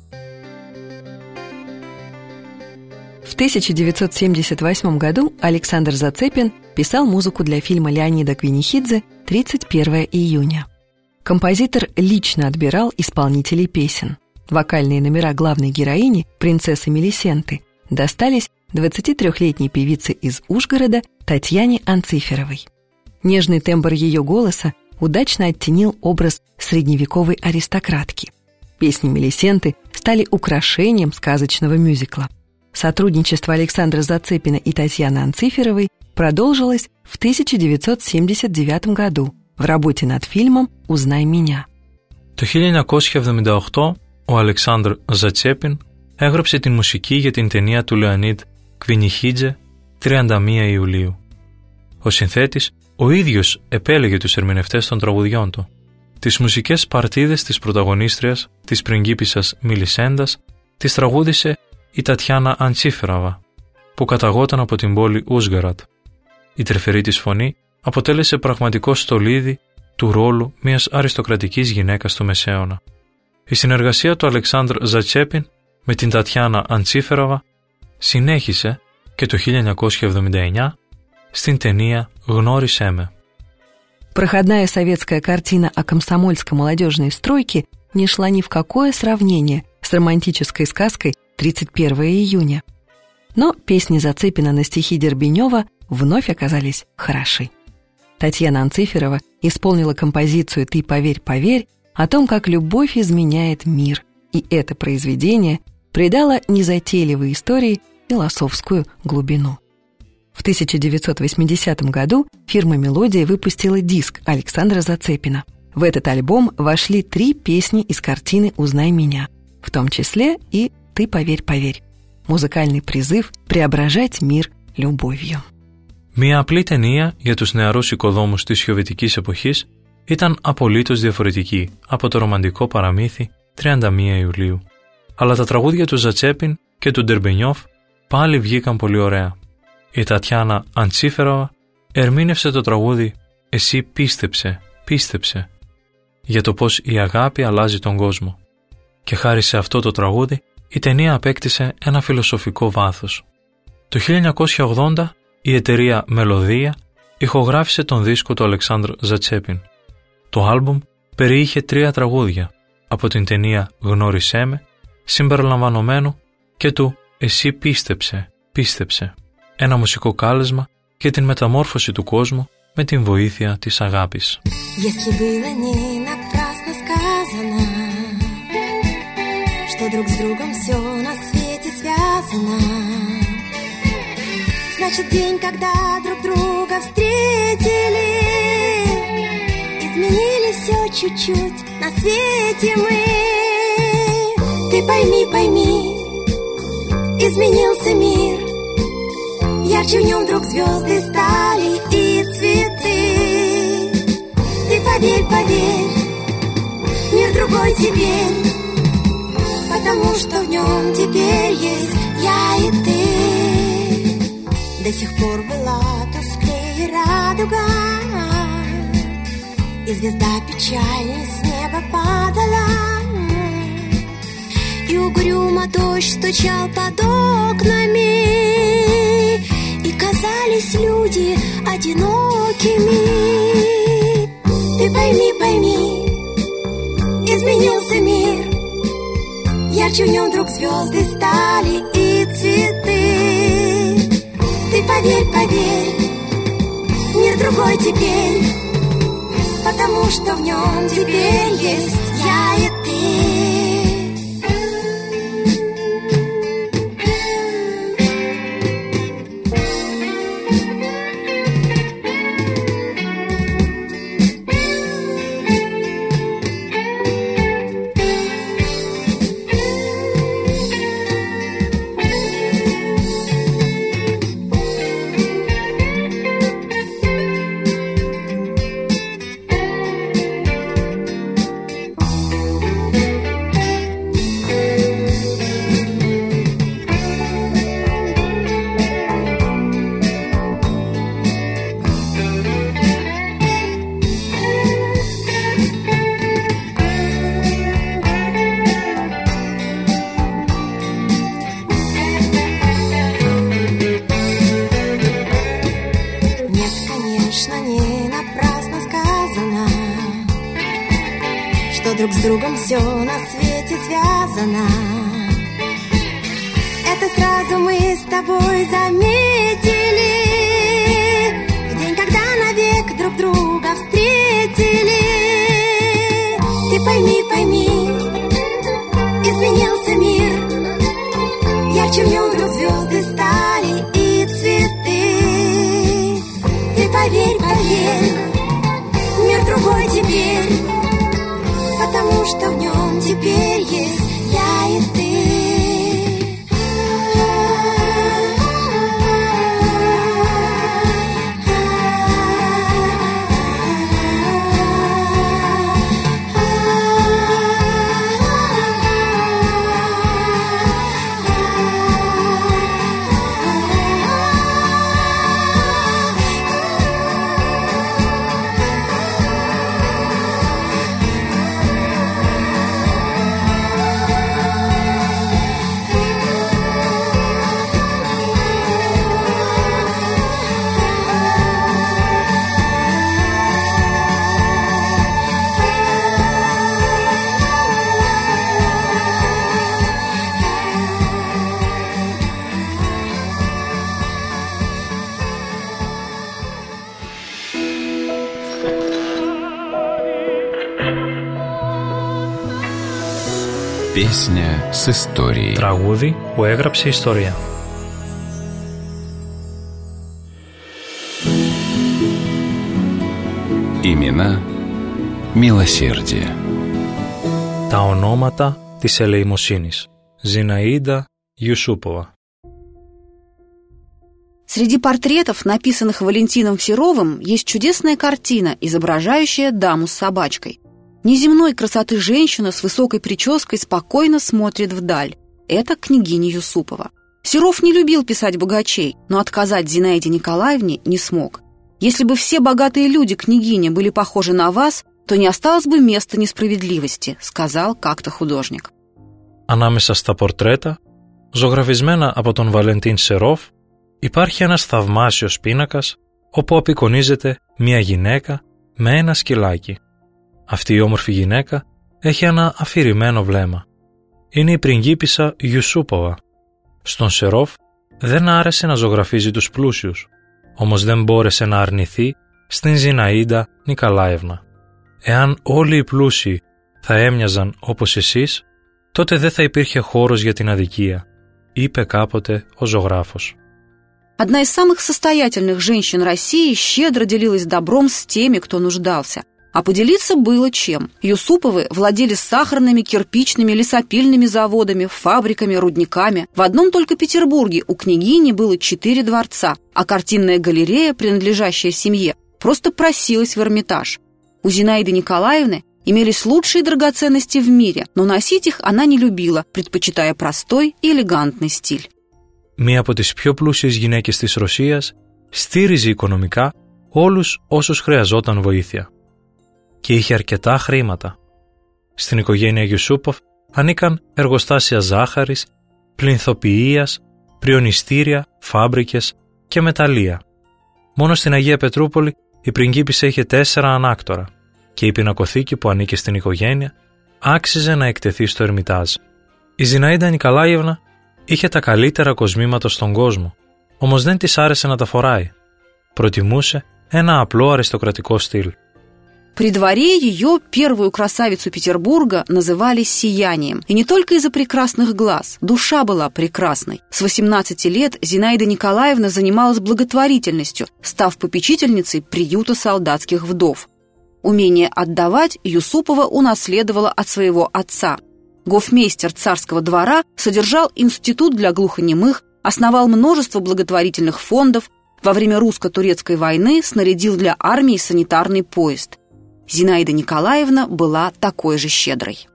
В 1978 году Александр Зацепин писал музыку для фильма Леонида Квинихидзе «31 июня». Композитор лично отбирал исполнителей песен. Вокальные номера главной героини, принцессы Мелисенты, достались 23-летней певице из Ужгорода Татьяне Анциферовой. Нежный тембр ее голоса удачно оттенил образ средневековой аристократки. Песни Мелисенты стали украшением сказочного мюзикла. Сотрудничество Александра Зацепина и Татьяны Анциферовой продолжилось в 1979 году в работе над фильмом «Узнай меня». Το 1978 ο Αλεξάνδρ Ζατσέπιν έγραψε την μουσική για την ταινία του Λεωνίδ Κβινιχίτζε 31 Ιουλίου. Ο συνθέτης ο ίδιος επέλεγε τους ερμηνευτές των τραγουδιών του. Τις μουσικές παρτίδες της πρωταγωνίστριας, της πριγκίπισσας Μελισέντας, τις τραγούδισε η Τατιάνα Αντσίφεραβα, που καταγόταν από την πόλη Ούσγαρατ. Η τρυφερή της φωνή αποτέλεσε πραγματικό στολίδι του ρόλου μιας αριστοκρατικής γυναίκας του Μεσαίωνα. Η συνεργασία του Αλεξάνδρ Ζατσέπιν με την Τατιάνα Αντσίφεραβα συνέχισε και το 1979 στην ταινία «Γνώρισέ με». Проходная советская картина о комсомольской молодежной стройке не шла ни в какое сравнение с романтической сказкой «31 июня». Но песни Зацепина на стихи Дербенева вновь оказались хороши. Татьяна Анциферова исполнила композицию «Ты поверь, поверь» о том, как любовь изменяет мир, и это произведение придало незатейливой истории философскую глубину. В 1980 году фирма «Мелодия» выпустила диск Александра Зацепина. В этот альбом вошли 3 песни из картины «Узнай меня», в том числе и «Ты поверь, поверь». Μουσικальный призыв преображать мир любовью. Μια απλή ταινία για τους νεαρούς οικοδόμους της σοβιετικής εποχής ήταν απολύτως διαφορετική από το ρομαντικό παραμύθι 31 Ιουλίου. Αλλά τα τραγούδια του Ζατσέπιν και του Ντερμπενιόφ πάλι βγήκαν πολύ ωραία. Η Τατιάνα Αντσίφεροβα ερμήνευσε το τραγούδι «Εσύ πίστεψε, πίστεψε» για το πώς η αγάπη αλλάζει τον κόσμο. Και χάρη σε αυτό το τραγούδι η ταινία απέκτησε ένα φιλοσοφικό βάθος. Το 1980 η εταιρεία Μελωδία ηχογράφησε τον δίσκο του Αλεξάνδρ Ζατσέπιν. Το άλμπουμ περιείχε 3 τραγούδια από την ταινία «Γνώρισέ με» συμπεριλαμβανομένου και του «Εσύ πίστεψε, πίστεψε». Ένα μουσικό κάλεσμα για την μεταμόρφωση του κόσμου με την βοήθεια της αγάπης. Что друг с другом все на свете связано. Значит, день, когда друг друга встретили, изменили все чуть-чуть на свете мы. Ты пойми, пойми, изменился мир. Ярче в нем вдруг звезды стали и цветы. Ты поверь, поверь, мир другой теперь, потому что в нем теперь есть я и ты. До сих пор была тусклее радуга, и звезда печальней с неба падала, и угрюмо дождь стучал под окнами, и казались люди одинокими. Ты пойми, пойми, изменился мир. Ярче в нем вдруг звезды стали и цветы. Ты поверь, поверь, мир другой теперь, потому что в нем теперь есть я и ты. Друг с другом все на свете связано. Это сразу мы с тобой заметили в день, когда навек друг друга встретили. Ты пойми, пойми, Песня с историей. Τραγούδι που έγραψε ιστορία. Имена милосердия. Τα ονόματα της ελεημοσύνης. Зинаида Юсупова. Среди портретов, написанных Валентином Серовым, есть чудесная картина, изображающая даму с собачкой. Неземной красоты женщина с высокой прической спокойно смотрит вдаль. Это княгиня Юсупова. Серов не любил писать богачей, но отказать Зинаиде Николаевне не смог. Если бы все богатые люди княгини были похожи на вас, то не осталось бы места несправедливости, сказал как-то художник. Ανάμεσα στα πορτρέτα, ζωγραφισμένα από τον Βαλεντίν Σερόφ, υπάρχει ένας θαυμάσιος πίνακας όπου απεικονίζεται μια γυναίκα με ένα σκυλάκι. Αυτή η όμορφη γυναίκα έχει ένα αφηρημένο βλέμμα. Είναι η πριγκίπισσα Γιουσούποβα. Στον Σερόφ δεν άρεσε να ζωγραφίζει τους πλούσιους, όμως δεν μπόρεσε να αρνηθεί στην Ζιναΐντα Νικολάιευνα. Εάν όλοι οι πλούσιοι θα έμοιαζαν όπως εσείς, τότε δεν θα υπήρχε χώρος για την αδικία, είπε κάποτε ο ζωγράφος. Одна из самых состоятельных женщин России щедро делилась добром с теми, кто нуждался. А поделиться было чем. Юсуповы владели сахарными, кирпичными, лесопильными заводами, фабриками, рудниками. В одном только Петербурге у княгини было 4 дворца, а картинная галерея, принадлежащая семье, просто просилась в Эрмитаж. У Зинаиды Николаевны имелись лучшие драгоценности в мире, но носить их она не любила, предпочитая простой и элегантный стиль. Μία από τις πιο πλούσιες γυναίκες της Ρωσίας στήριζε οικονομικά όλους όσους χρειαζόταν βοήθεια. Και είχε αρκετά χρήματα. Στην οικογένεια Γιουσούποφ ανήκαν εργοστάσια ζάχαρης, πλυνθοποιείας, πριονιστήρια, φάμπρικες και μεταλλεία. Μόνο στην Αγία Πετρούπολη η πριγκίπισσα είχε 4 ανάκτορα και η πινακοθήκη που ανήκε στην οικογένεια άξιζε να εκτεθεί στο Ερμιτάζ. Η Ζιναΐντα Νικολάιευνα είχε τα καλύτερα κοσμήματα στον κόσμο, όμως δεν της άρεσε να τα φοράει. Προτιμούσε ένα απλό αριστοκρατικό στυλ. При дворе ее, первую красавицу Петербурга, называли сиянием. И не только из-за прекрасных глаз. Душа была прекрасной. С 18 лет Зинаида Николаевна занималась благотворительностью, став попечительницей приюта солдатских вдов. Умение отдавать Юсупова унаследовала от своего отца. Гофмейстер царского двора содержал институт для глухонемых, основал множество благотворительных фондов, во время русско-турецкой войны снарядил для армии санитарный поезд. Зинаида Николаевна была такой же щедрой.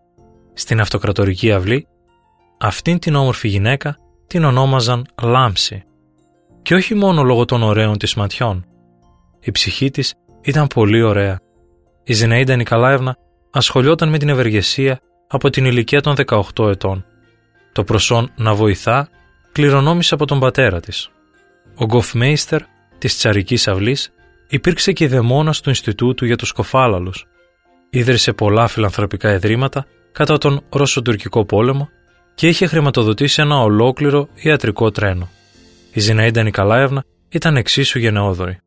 Στην αυτοκρατορική αυλή, αυτήν την όμορφη γυναίκα την ονόμαζαν Λάμψη. Και όχι μόνο λόγω των ωραίων της ματιών. Η ψυχή της ήταν πολύ ωραία. Η Ζιναΐντα Νικολάιευνα ασχολιόταν με την ευεργεσία από την ηλικία των 18 ετών. Το προσόν να βοηθά κληρονόμησε από τον πατέρα της. Ο γκοφμέιστερ της Τσαρικής Αυλής υπήρξε και δαιμόνας του Ινστιτούτου για τους Κοφάλαλους. Ίδρυσε πολλά φιλανθρωπικά ιδρύματα κατά τον Ρωσοτουρκικό πόλεμο και είχε χρηματοδοτήσει ένα ολόκληρο ιατρικό τρένο. Η Ζιναΐντα Νικολάιευνα ήταν εξίσου γενναιόδωρη.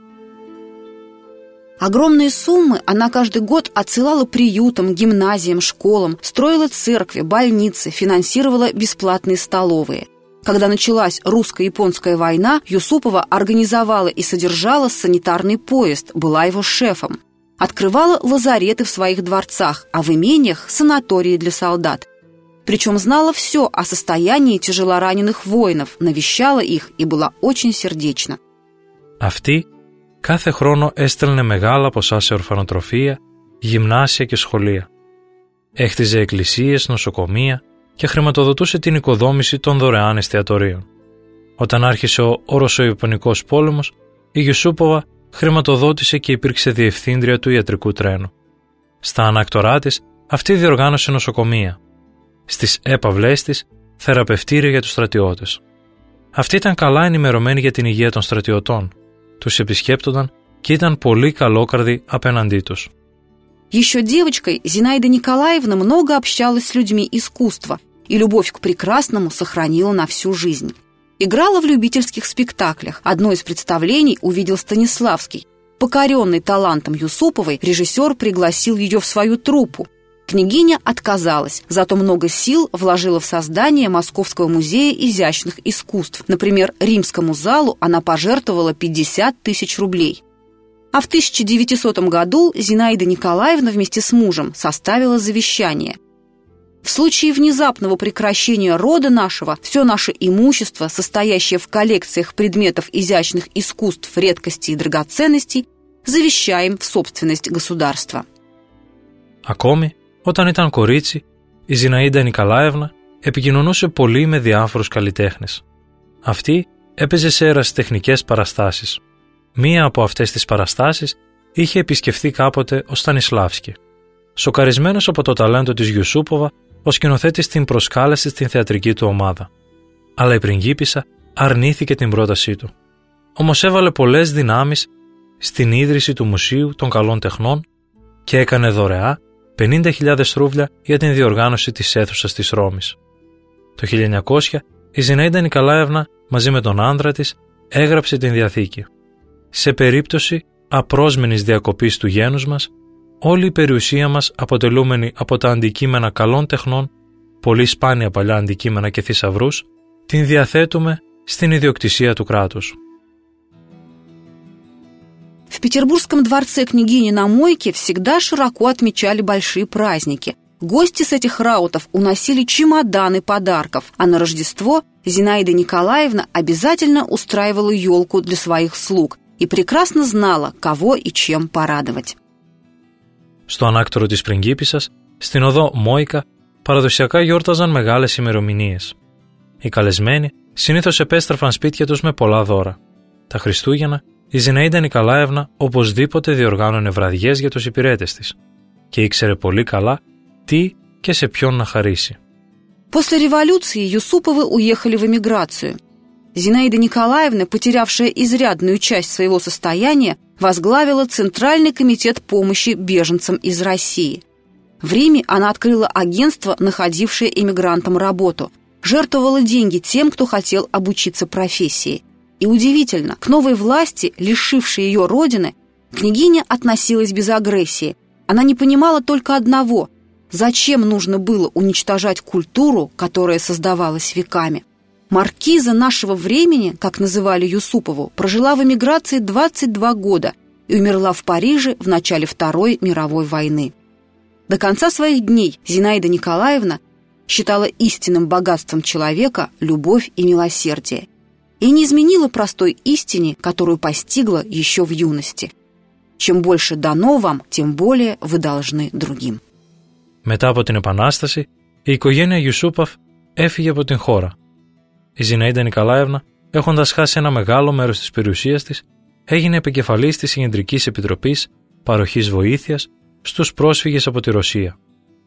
Огромные суммы она каждый год отсылала приютам, гимназиям, школам, строила церкви, больницы, финансировала бесплатные столовые. Когда началась русско-японская война, Юсупова организовала и содержала санитарный поезд, была его шефом. Открывала лазареты в своих дворцах, а в имениях – санатории для солдат. Причем знала все о состоянии тяжелораненых воинов, навещала их и была очень сердечна. Αυτή κάθε χρόνο έστελνε μεγάλα ποσά σε ορφανοτροφία, γυμνάσια και σχολεία. Έχτιζε εκκλησίες, νοσοκομεία και χρηματοδοτούσε την οικοδόμηση των δωρεάν εστιατορίων. Όταν άρχισε ο Ρωσο-Ιαπωνικός πόλεμος, η Γιουσούποβα χρηματοδότησε και υπήρξε διευθύντρια του ιατρικού τρένου. Στα ανάκτορά της, αυτή διοργάνωσε νοσοκομεία. Στις έπαυλές της, θεραπευτήρια για τους στρατιώτες. Αυτή ήταν καλά ενημερωμένη για την υγεία των στρατιωτών. Τους επισκέπτονταν και ήταν πολύ καλόκαρδη απέναντί τους. Еще девочкой Зинаида Николаевна много общалась с людьми искусства, и любовь к прекрасному сохранила на всю жизнь. Играла в любительских спектаклях. Одно из представлений увидел Станиславский. Покоренный талантом Юсуповой, режиссер пригласил ее в свою труппу. Княгиня отказалась, зато много сил вложила в создание Московского музея изящных искусств. Например, Римскому залу она пожертвовала 50 тысяч рублей. А в 1900 году Зинаида Николаевна вместе с мужем составила завещание. В случае внезапного прекращения рода нашего, все наше имущество, состоящее в коллекциях предметов изящных искусств, редкостей и драгоценностей, завещаем в собственность государства. Ακόμη, όταν ήταν κορίτσι, η Ζιναΐντα Νικολάευνα επικοινωνούσε πολύ με διάφορους καλλιτέχνες. Αυτή έπαιζε σε ερασιτεχνικές παραστάσεις. Μία από αυτές τις παραστάσεις είχε επισκεφθεί κάποτε ο Στανισλάβσκι. Σοκαρισμένος από το ταλέντο της Γιουσούποβα, ο σκηνοθέτης την προσκάλεσε στην θεατρική του ομάδα. Αλλά η πριγκίπισσα αρνήθηκε την πρότασή του. Όμως έβαλε πολλές δυνάμεις στην ίδρυση του Μουσείου των Καλών Τεχνών και έκανε δωρεά 50.000 ρούβλια για την διοργάνωση της αίθουσας της Ρώμης. Το 1900 η Ζιναΐντα Νικολάευνα μαζί με τον άντρα της έγραψε την Διαθήκη. Σε περίπτωση απρόσμενης διακοπής του γένους μας, όλη η περιουσία μας αποτελούμενη από τα αντικείμενα καλών τεχνών, πολύ σπάνια παλιά αντικείμενα και θησαυρούς, την διαθέτουμε στην ιδιοκτησία του κράτους. В Петербургском дворце княгини на Мойке всегда широко отмечали большие праздники. Гости с этих раутов уносили чемоданы подарков, а на Рождество Зинаида Николаевна обязательно устраивала елку для своих слуг и прекрасно знала, кого и чем порадовать. Στο ανάκτορο της πριγκίπισσας, στην οδό Μόικα, παραδοσιακά γιόρταζαν μεγάλες ημερομηνίες. Οι καλεσμένοι συνήθως επέστρεφαν σπίτια τους με πολλά δώρα. Τα Χριστούγεννα, η Ζιναΐντα Νικολάευνα οπωσδήποτε διοργάνωνε βραδιές για τους υπηρέτες της και ήξερε πολύ καλά τι και σε ποιον να χαρίσει. После революции Юсуповы уехали в эмиграцию. Зинаида Николаевна, потерявшая изрядную часть своего состояния, возглавила Центральный комитет помощи беженцам из России. В Риме она открыла агентство, находившее эмигрантам работу, жертвовала деньги тем, кто хотел обучиться профессии. И удивительно, к новой власти, лишившей ее родины, княгиня относилась без агрессии. Она не понимала только одного – зачем нужно было уничтожать культуру, которая создавалась веками. Маркиза нашего времени, как называли Юсупову, прожила в эмиграции 22 года и умерла в Париже в начале Второй мировой войны. До конца своих дней Зинаида Николаевна считала истинным богатством человека любовь и милосердие и не изменила простой истине, которую постигла еще в юности. Чем больше дано вам, тем более вы должны другим. Μετά από την Επανάσταση, η οικογένεια Γιουσούποφ έφυγε από την χώρα. Η Ζιναΐντα Νικολάευνα, έχοντας χάσει ένα μεγάλο μέρος της περιουσίας της, έγινε επικεφαλής της Κεντρικής Επιτροπής Παροχής Βοήθειας στους πρόσφυγες από τη Ρωσία.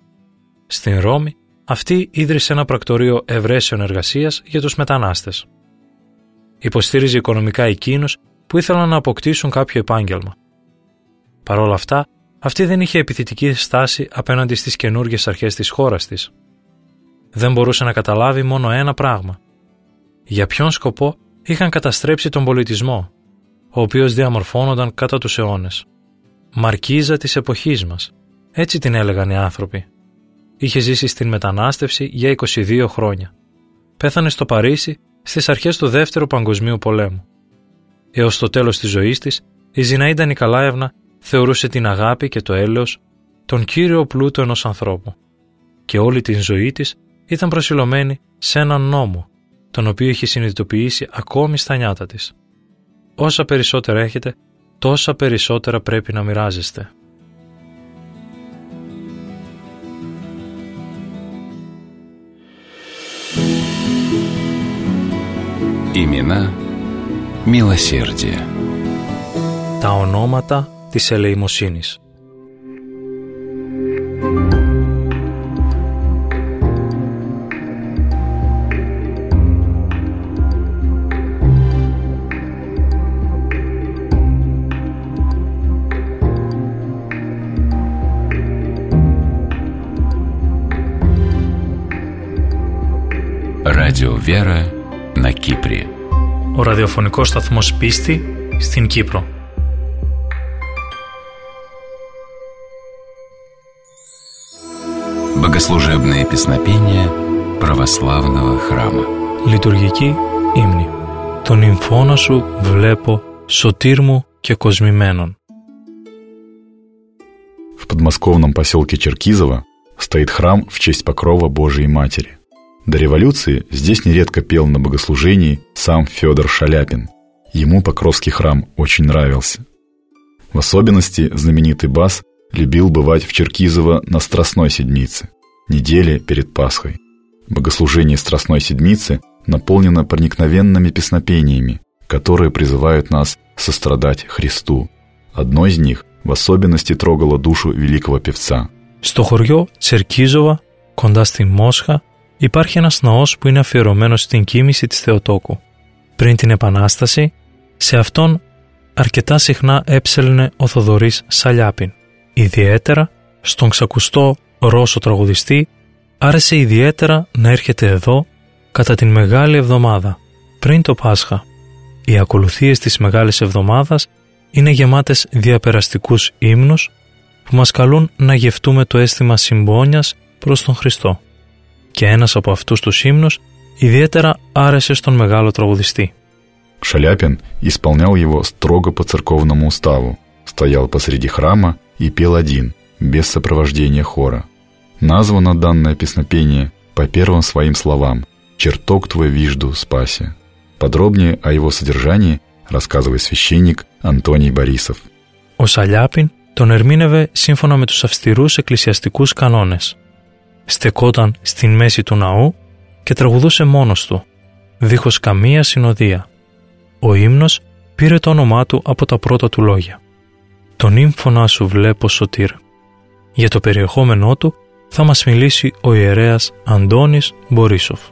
Στην Ρώμη, αυτή ίδρυσε ένα πρακτορείο ευρέσεων εργασίας για τους μετανάστες. Υποστήριζε οικονομικά εκείνους που ήθελαν να αποκτήσουν κάποιο επάγγελμα. Παρ' όλα αυτά, αυτή δεν είχε επιθετική στάση απέναντι στις καινούργιες αρχές της χώρας της. Δεν μπορούσε να καταλάβει μόνο ένα πράγμα. Για ποιον σκοπό είχαν καταστρέψει τον πολιτισμό, ο οποίος διαμορφώνονταν κατά τους αιώνες. Μαρκίζα της εποχής μας, έτσι την έλεγαν οι άνθρωποι. Είχε ζήσει στην μετανάστευση για 22 χρόνια. Πέθανε στο Παρίσι στις αρχές του Δεύτερου Παγκοσμίου Πολέμου. Έως το τέλος της ζωής της, η Ζιναΐντα Νικολάευνα θεωρούσε την αγάπη και το έλεος τον κύριο πλούτο ενός ανθρώπου και όλη την ζωή της ήταν προσιλωμένη σε έναν νόμο, τον οποίο είχε συνειδητοποιήσει ακόμη στα νιάτα της. Όσα περισσότερα έχετε, τόσα περισσότερα πρέπει να μοιράζεστε. Имена Μилосердия. Τα ονόματα της ελεημοσύνης. Радио Вера на Κύπρη. Ο ραδιοφωνικός σταθμός Πίστη στην Κύπρο. Богослужебные песнопения православного храма. Λειτουργική ύμνη. Τον νυμφώνα σου βλέπω, σωτήρ μου και κοσμημένον. В подмосковном поселке Черкизово стоит храм в честь Покрова Божией Матери. До революции здесь нередко пел на богослужении сам Федор Шаляпин. Ему Покровский храм очень нравился. В особенности знаменитый бас любил бывать в Черкизово на Страстной Седмице, неделе перед Пасхой. Богослужение Страстной Седмицы наполнено проникновенными песнопениями, которые призывают нас сострадать Христу. Одно из них в особенности трогало душу великого певца. Στο χωριό Τσερκίζοβα, κοντά στη Μόσχα, υπάρχει ένας ναός που είναι αφιερωμένος στην κοίμηση της Θεοτόκου. Πριν την Επανάσταση, σε αυτόν αρκετά συχνά έψελνε ο Θοδωρής Σαλιάπιν. Ιδιαίτερα, στον ξακουστό Ρώσο τραγουδιστή, άρεσε ιδιαίτερα να έρχεται εδώ κατά την Μεγάλη Εβδομάδα, πριν το Πάσχα. Οι ακολουθίες της Μεγάλης Εβδομάδας είναι γεμάτες διαπεραστικούς ύμνους που μας καλούν να γευτούμε το αίσθημα συμπόνιας προς τον Χριστό. Και ένας από αυτούς τους ύμνους ιδιαίτερα άρεσε στον μεγάλο τραγουδιστή. Шаляпин исполнял его строго по церковному уставу, стоял посреди храма и пел один, без сопровождения хора. Названо данное песнопение по первым своим словам «Чертог твой вижду, спаси». Подробнее о его содержании рассказывает священник Антоний Борисов. Ο Σαλιάπιν τον ερμήνευε σύμφωνα με τους αυστηρούς εκκλησιαστικούς κανόνες. Στεκόταν στην μέση του ναού και τραγουδούσε μόνος του, δίχως καμία συνοδεία. Ο ύμνος πήρε το όνομά του από τα πρώτα του λόγια. «Τον ύμφωνα σου βλέπω, σωτήρ». Για το περιεχόμενό του θα μας μιλήσει ο ιερέας Αντώνης Борисов.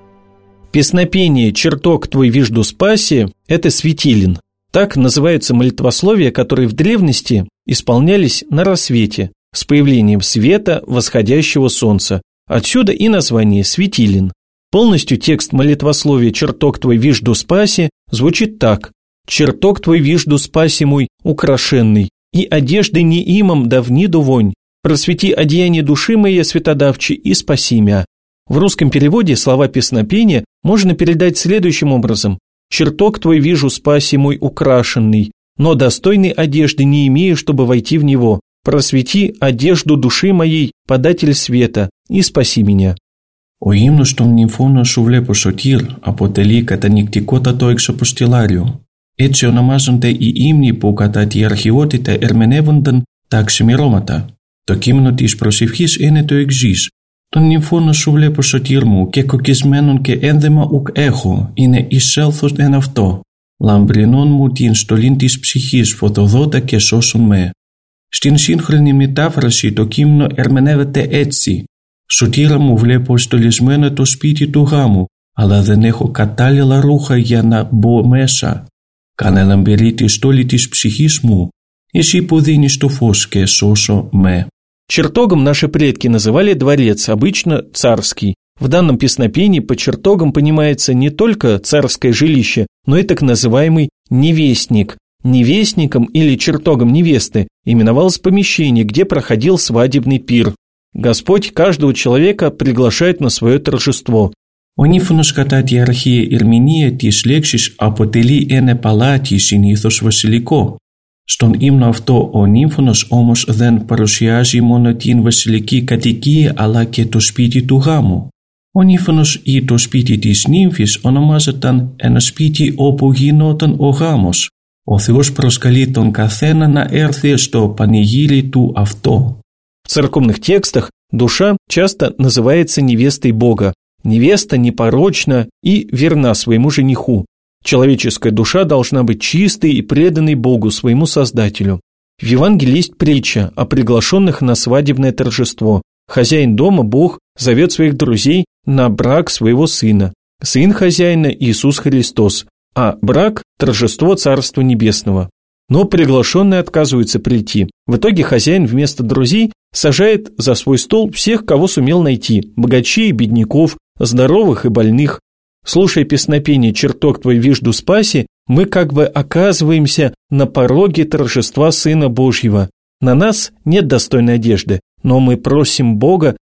Песнопение «Чертог твой вижду спаси» – это светилин. Так называются молитвословия, которые в древности исполнялись на рассвете, с появлением света восходящего солнца. Отсюда и название «светилин». Полностью текст молитвословия «Чертог твой вижду спаси» звучит так: «Чертог твой вижду спаси мой украшенный, и одежды не имам давниду вонь, просвети одеяние души моей святодавчи и спаси мя». В русском переводе слова песнопения можно передать следующим образом: «Чертог твой вижу спаси мой украшенный, но достойной одежды не имею, чтобы войти в него. Просвети одежду души моей, податель света, и спаси меня». Ο ύμνος των νυμφώνων σου βλέπω, σωτήρ, αποτελεί κατανοητικότατο εξαποστηλάριο. Έτσι ονομάζονται οι ύμνοι που κατά τη αρχαιότητα ερμηνεύονταν τα ξημερώματα. Το κείμενο της προσευχής είναι το εξής: «Τον νυμφώνα σου βλέπω, σωτήρ μου, και κοκκισμένον και ένδεμα ουκ έχω, είναι εισέλθος εν αυτό. Λαμπρινών μου την στολήν της ψυχής, φωτοδότα και σώσον με». Στην σύγχρονη μετάφραση το κείμενο ερμηνεύεται έτσι: «Σωτήρα μου, βλέπω στολισμένο το σπίτι του γάμου, αλλά δεν έχω κατάλληλα ρούχα για να μπω μέσα. Κάνε λαμπερή τη στόλη της ψυχής μου, εσύ που δίνεις το φως και σώσω με». Чертогом наши предки называли дворец, обычно царский. В данном песнопении под чертогом понимается не только царское жилище, но и так называемый невестник. Невестником или чертогом невесты именовалось помещение, где проходил свадебный пир. Господь каждого человека приглашает на свое торжество. Ο νύμφωνος κατά τη αρχαία ερμηνεία της λέξης αποτελεί ένα παλάτι συνήθως βασιλικό. Στον ύμνο αυτό ο νύμφωνος όμως δεν παρουσιάζει μόνο την βασιλική κατοικία αλλά και το σπίτι του γάμου. Ο νύμφωνος ή το σπίτι της νύμφης ονομάζονταν ένα σπίτι όπου γινόταν ο γάμος. Ο Θεός προσκαλεί τον καθένα να έρθει στο πανηγύρι του αυτό. В церковных текстах душа часто называется невестой Бога. Невеста непорочна и верна своему жениху. Человеческая душа должна быть чистой и преданной Богу, своему Создателю. В Евангелии есть притча о приглашенных на свадебное торжество. Хозяин дома, Бог, зовет своих друзей на брак своего сына. Сын хозяина – Иисус Христос, а брак – торжество Царства Небесного. Но приглашенные отказываются прийти. В итоге хозяин вместо друзей сажает за свой стол всех, кого сумел найти – богачей и бедняков, здоровых и больных. Слушая песнопение «Чертог твой вижду спаси», мы как бы оказываемся на пороге торжества Сына Божьего. На нас нет достойной одежды, но мы просим Бога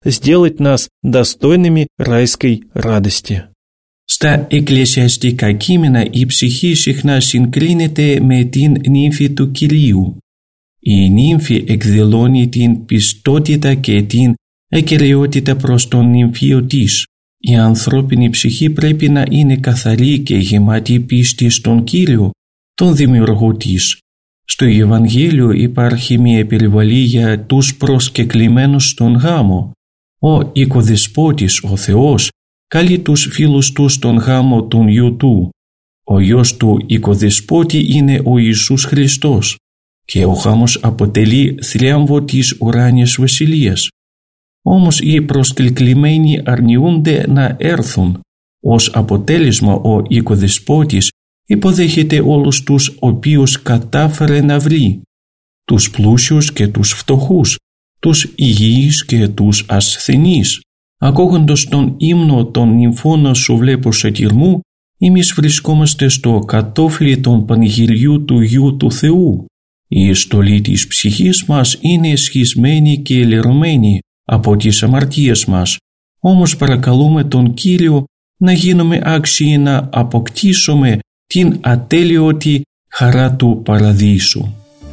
сделать нас достойными райской радости. Στα εκκλησιαστικά κείμενα η ψυχή συχνά συγκρίνεται με την νύμφη του Κυρίου. Η νύμφη εκδηλώνει την πιστότητα και την ακεραιότητα προς τον νυμφίο της. Η ανθρώπινη ψυχή πρέπει να είναι καθαρή και γεμάτη πίστη στον Κύριο, τον δημιουργό της. Στο Ευαγγέλιο υπάρχει μια επιβολή για τους προσκεκλημένους στον γάμο. Ο οικοδεσπότης, ο Θεός, καλεί τους φίλους του στον γάμο του Υιού του. Ο Υιός του οικοδεσπότη είναι ο Ιησούς Χριστός και ο γάμος αποτελεί θρίαμβο της ουράνιας βασιλείας. Όμως οι προσκεκλημένοι αρνιούνται να έρθουν. Ως αποτέλεσμα ο οικοδεσπότης υποδέχεται όλους τους οποίους κατάφερε να βρει, τους πλούσιους και τους φτωχούς, τους υγιείς και τους ασθενείς. Ακούγοντας τον ύμνο των νυμφών σου βλέπω σωτηρμού, εμείς βρισκόμαστε στο κατόφλι των πανηγυριού του Υιού του Θεού. Η στολή της ψυχής μας είναι σχισμένη και ελερωμένη από τις αμαρτίες μας, όμως παρακαλούμε τον Κύριο να γίνουμε άξιοι να αποκτήσουμε την ατέλειωτη χαρά του παραδείσου.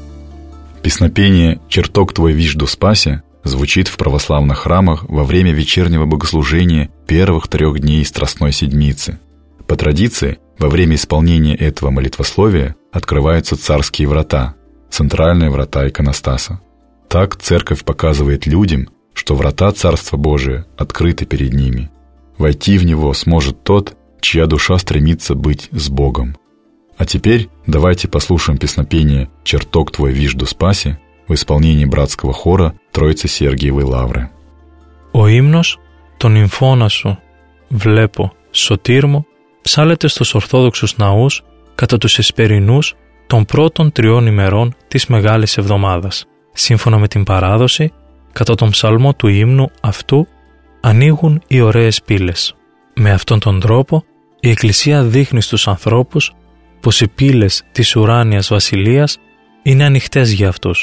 Песнопение «Чертог твой вижду спаси» звучит в православных храмах во время вечернего богослужения первых 3 дней Страстной Седмицы. По традиции, во время исполнения этого молитвословия открываются царские врата, центральные врата иконостаса. Так церковь показывает людям, что врата Царства Божия открыты перед ними. Войти в него сможет тот, чья душа стремится быть с Богом. А теперь давайте послушаем песнопение «Чертог твой вижду спаси» в исполнении братского хора Троицы Сергиевой Лавры. Ο ύμνος «Τον νυμφώνα σου βλέπω σωτήρ μου» ψάλεται στους Ορθόδοξους ναούς κατά τους εσπερινούς των πρώτων 3 ημερών της Μεγάλης Εβδομάδας. Σύμφωνα με την παράδοση, κατά τον ψαλμό του ύμνου αυτού ανοίγουν οι ωραίες πύλες. Με αυτόν τον τρόπο η Εκκλησία δείχνει στους ανθρώπους πως οι πύλες της ουράνιας βασιλείας είναι ανοιχτές για αυτούς.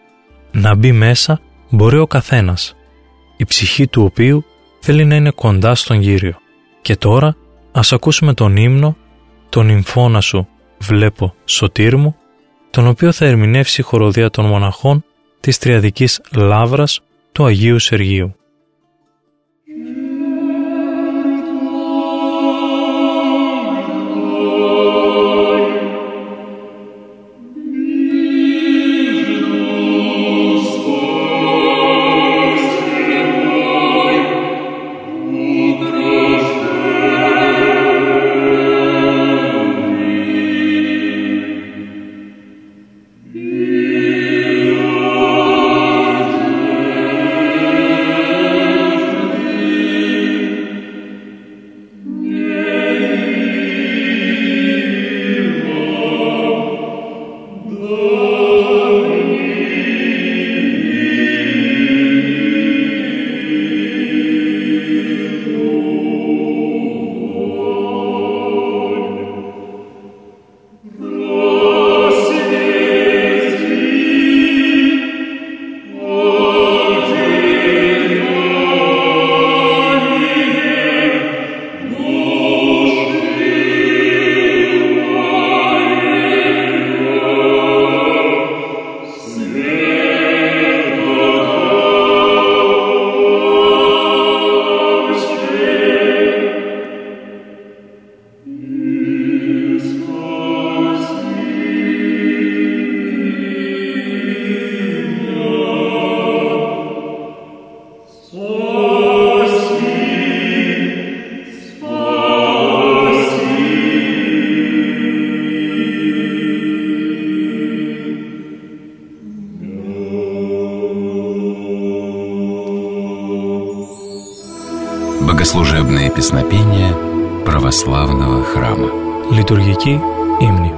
Να μπει μέσα μπορεί ο καθένας, η ψυχή του οποίου θέλει να είναι κοντά στον Κύριο. Και τώρα ας ακούσουμε τον ύμνο «Τον νυμφώνα σου βλέπω σωτήρ μου», τον οποίο θα ερμηνεύσει η χοροδία των μοναχών της Τριαδικής Λαύρας του Αγίου Σεργίου. Богослужебные песнопения православного храма. Литургική ύμνη.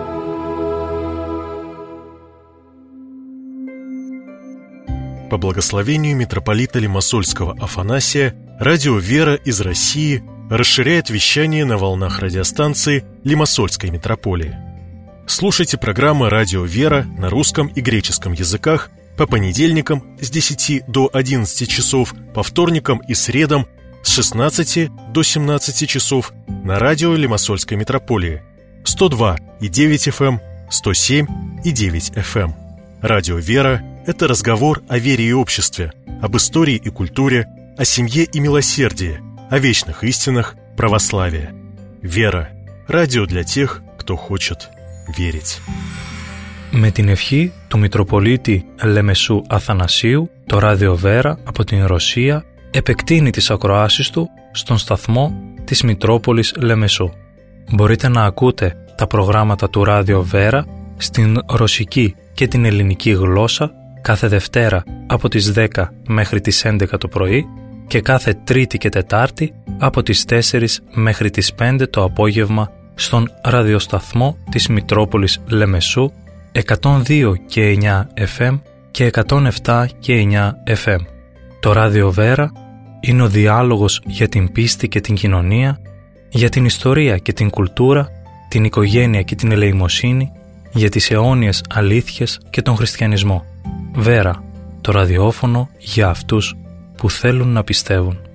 По благословению митрополита Лимассольского Афанасия, радио «Вера» из России расширяет вещание на волнах радиостанции Лимассольской митрополии. Слушайте программы «Радио «Вера» на русском и греческом языках по понедельникам с 10 до 11 часов, по вторникам и средам с 16 до 17 часов на радио Лимассольской метрополии 102,9 FM, 107,9 FM. Радио «Вера» — это разговор о вере и обществе, об истории и культуре, о семье и милосердии, о вечных истинах православия. «Вера» — радио для тех, кто хочет верить. Με την ευχή του Μητροπολίτη Λεμεσού Αθανασίου, το ράδιο Βέρα από την Ρωσία επεκτείνει τις ακροάσεις του στον σταθμό της Μητρόπολης Λεμεσού. Μπορείτε να ακούτε τα προγράμματα του ράδιο Βέρα στην ρωσική και την ελληνική γλώσσα κάθε Δευτέρα από τις 10 μέχρι τις 11 το πρωί και κάθε Τρίτη και Τετάρτη από τις 4 μέχρι τις 5 το απόγευμα στον ραδιοσταθμό της Μητρόπολης Λεμεσού 102 και 9 FM και 107 και 9 FM. Το ράδιο Βέρα είναι ο διάλογος για την πίστη και την κοινωνία, για την ιστορία και την κουλτούρα, την οικογένεια και την ελεημοσύνη, για τις αιώνιες αλήθειες και τον χριστιανισμό. Βέρα, το ραδιόφωνο για αυτούς που θέλουν να πιστεύουν.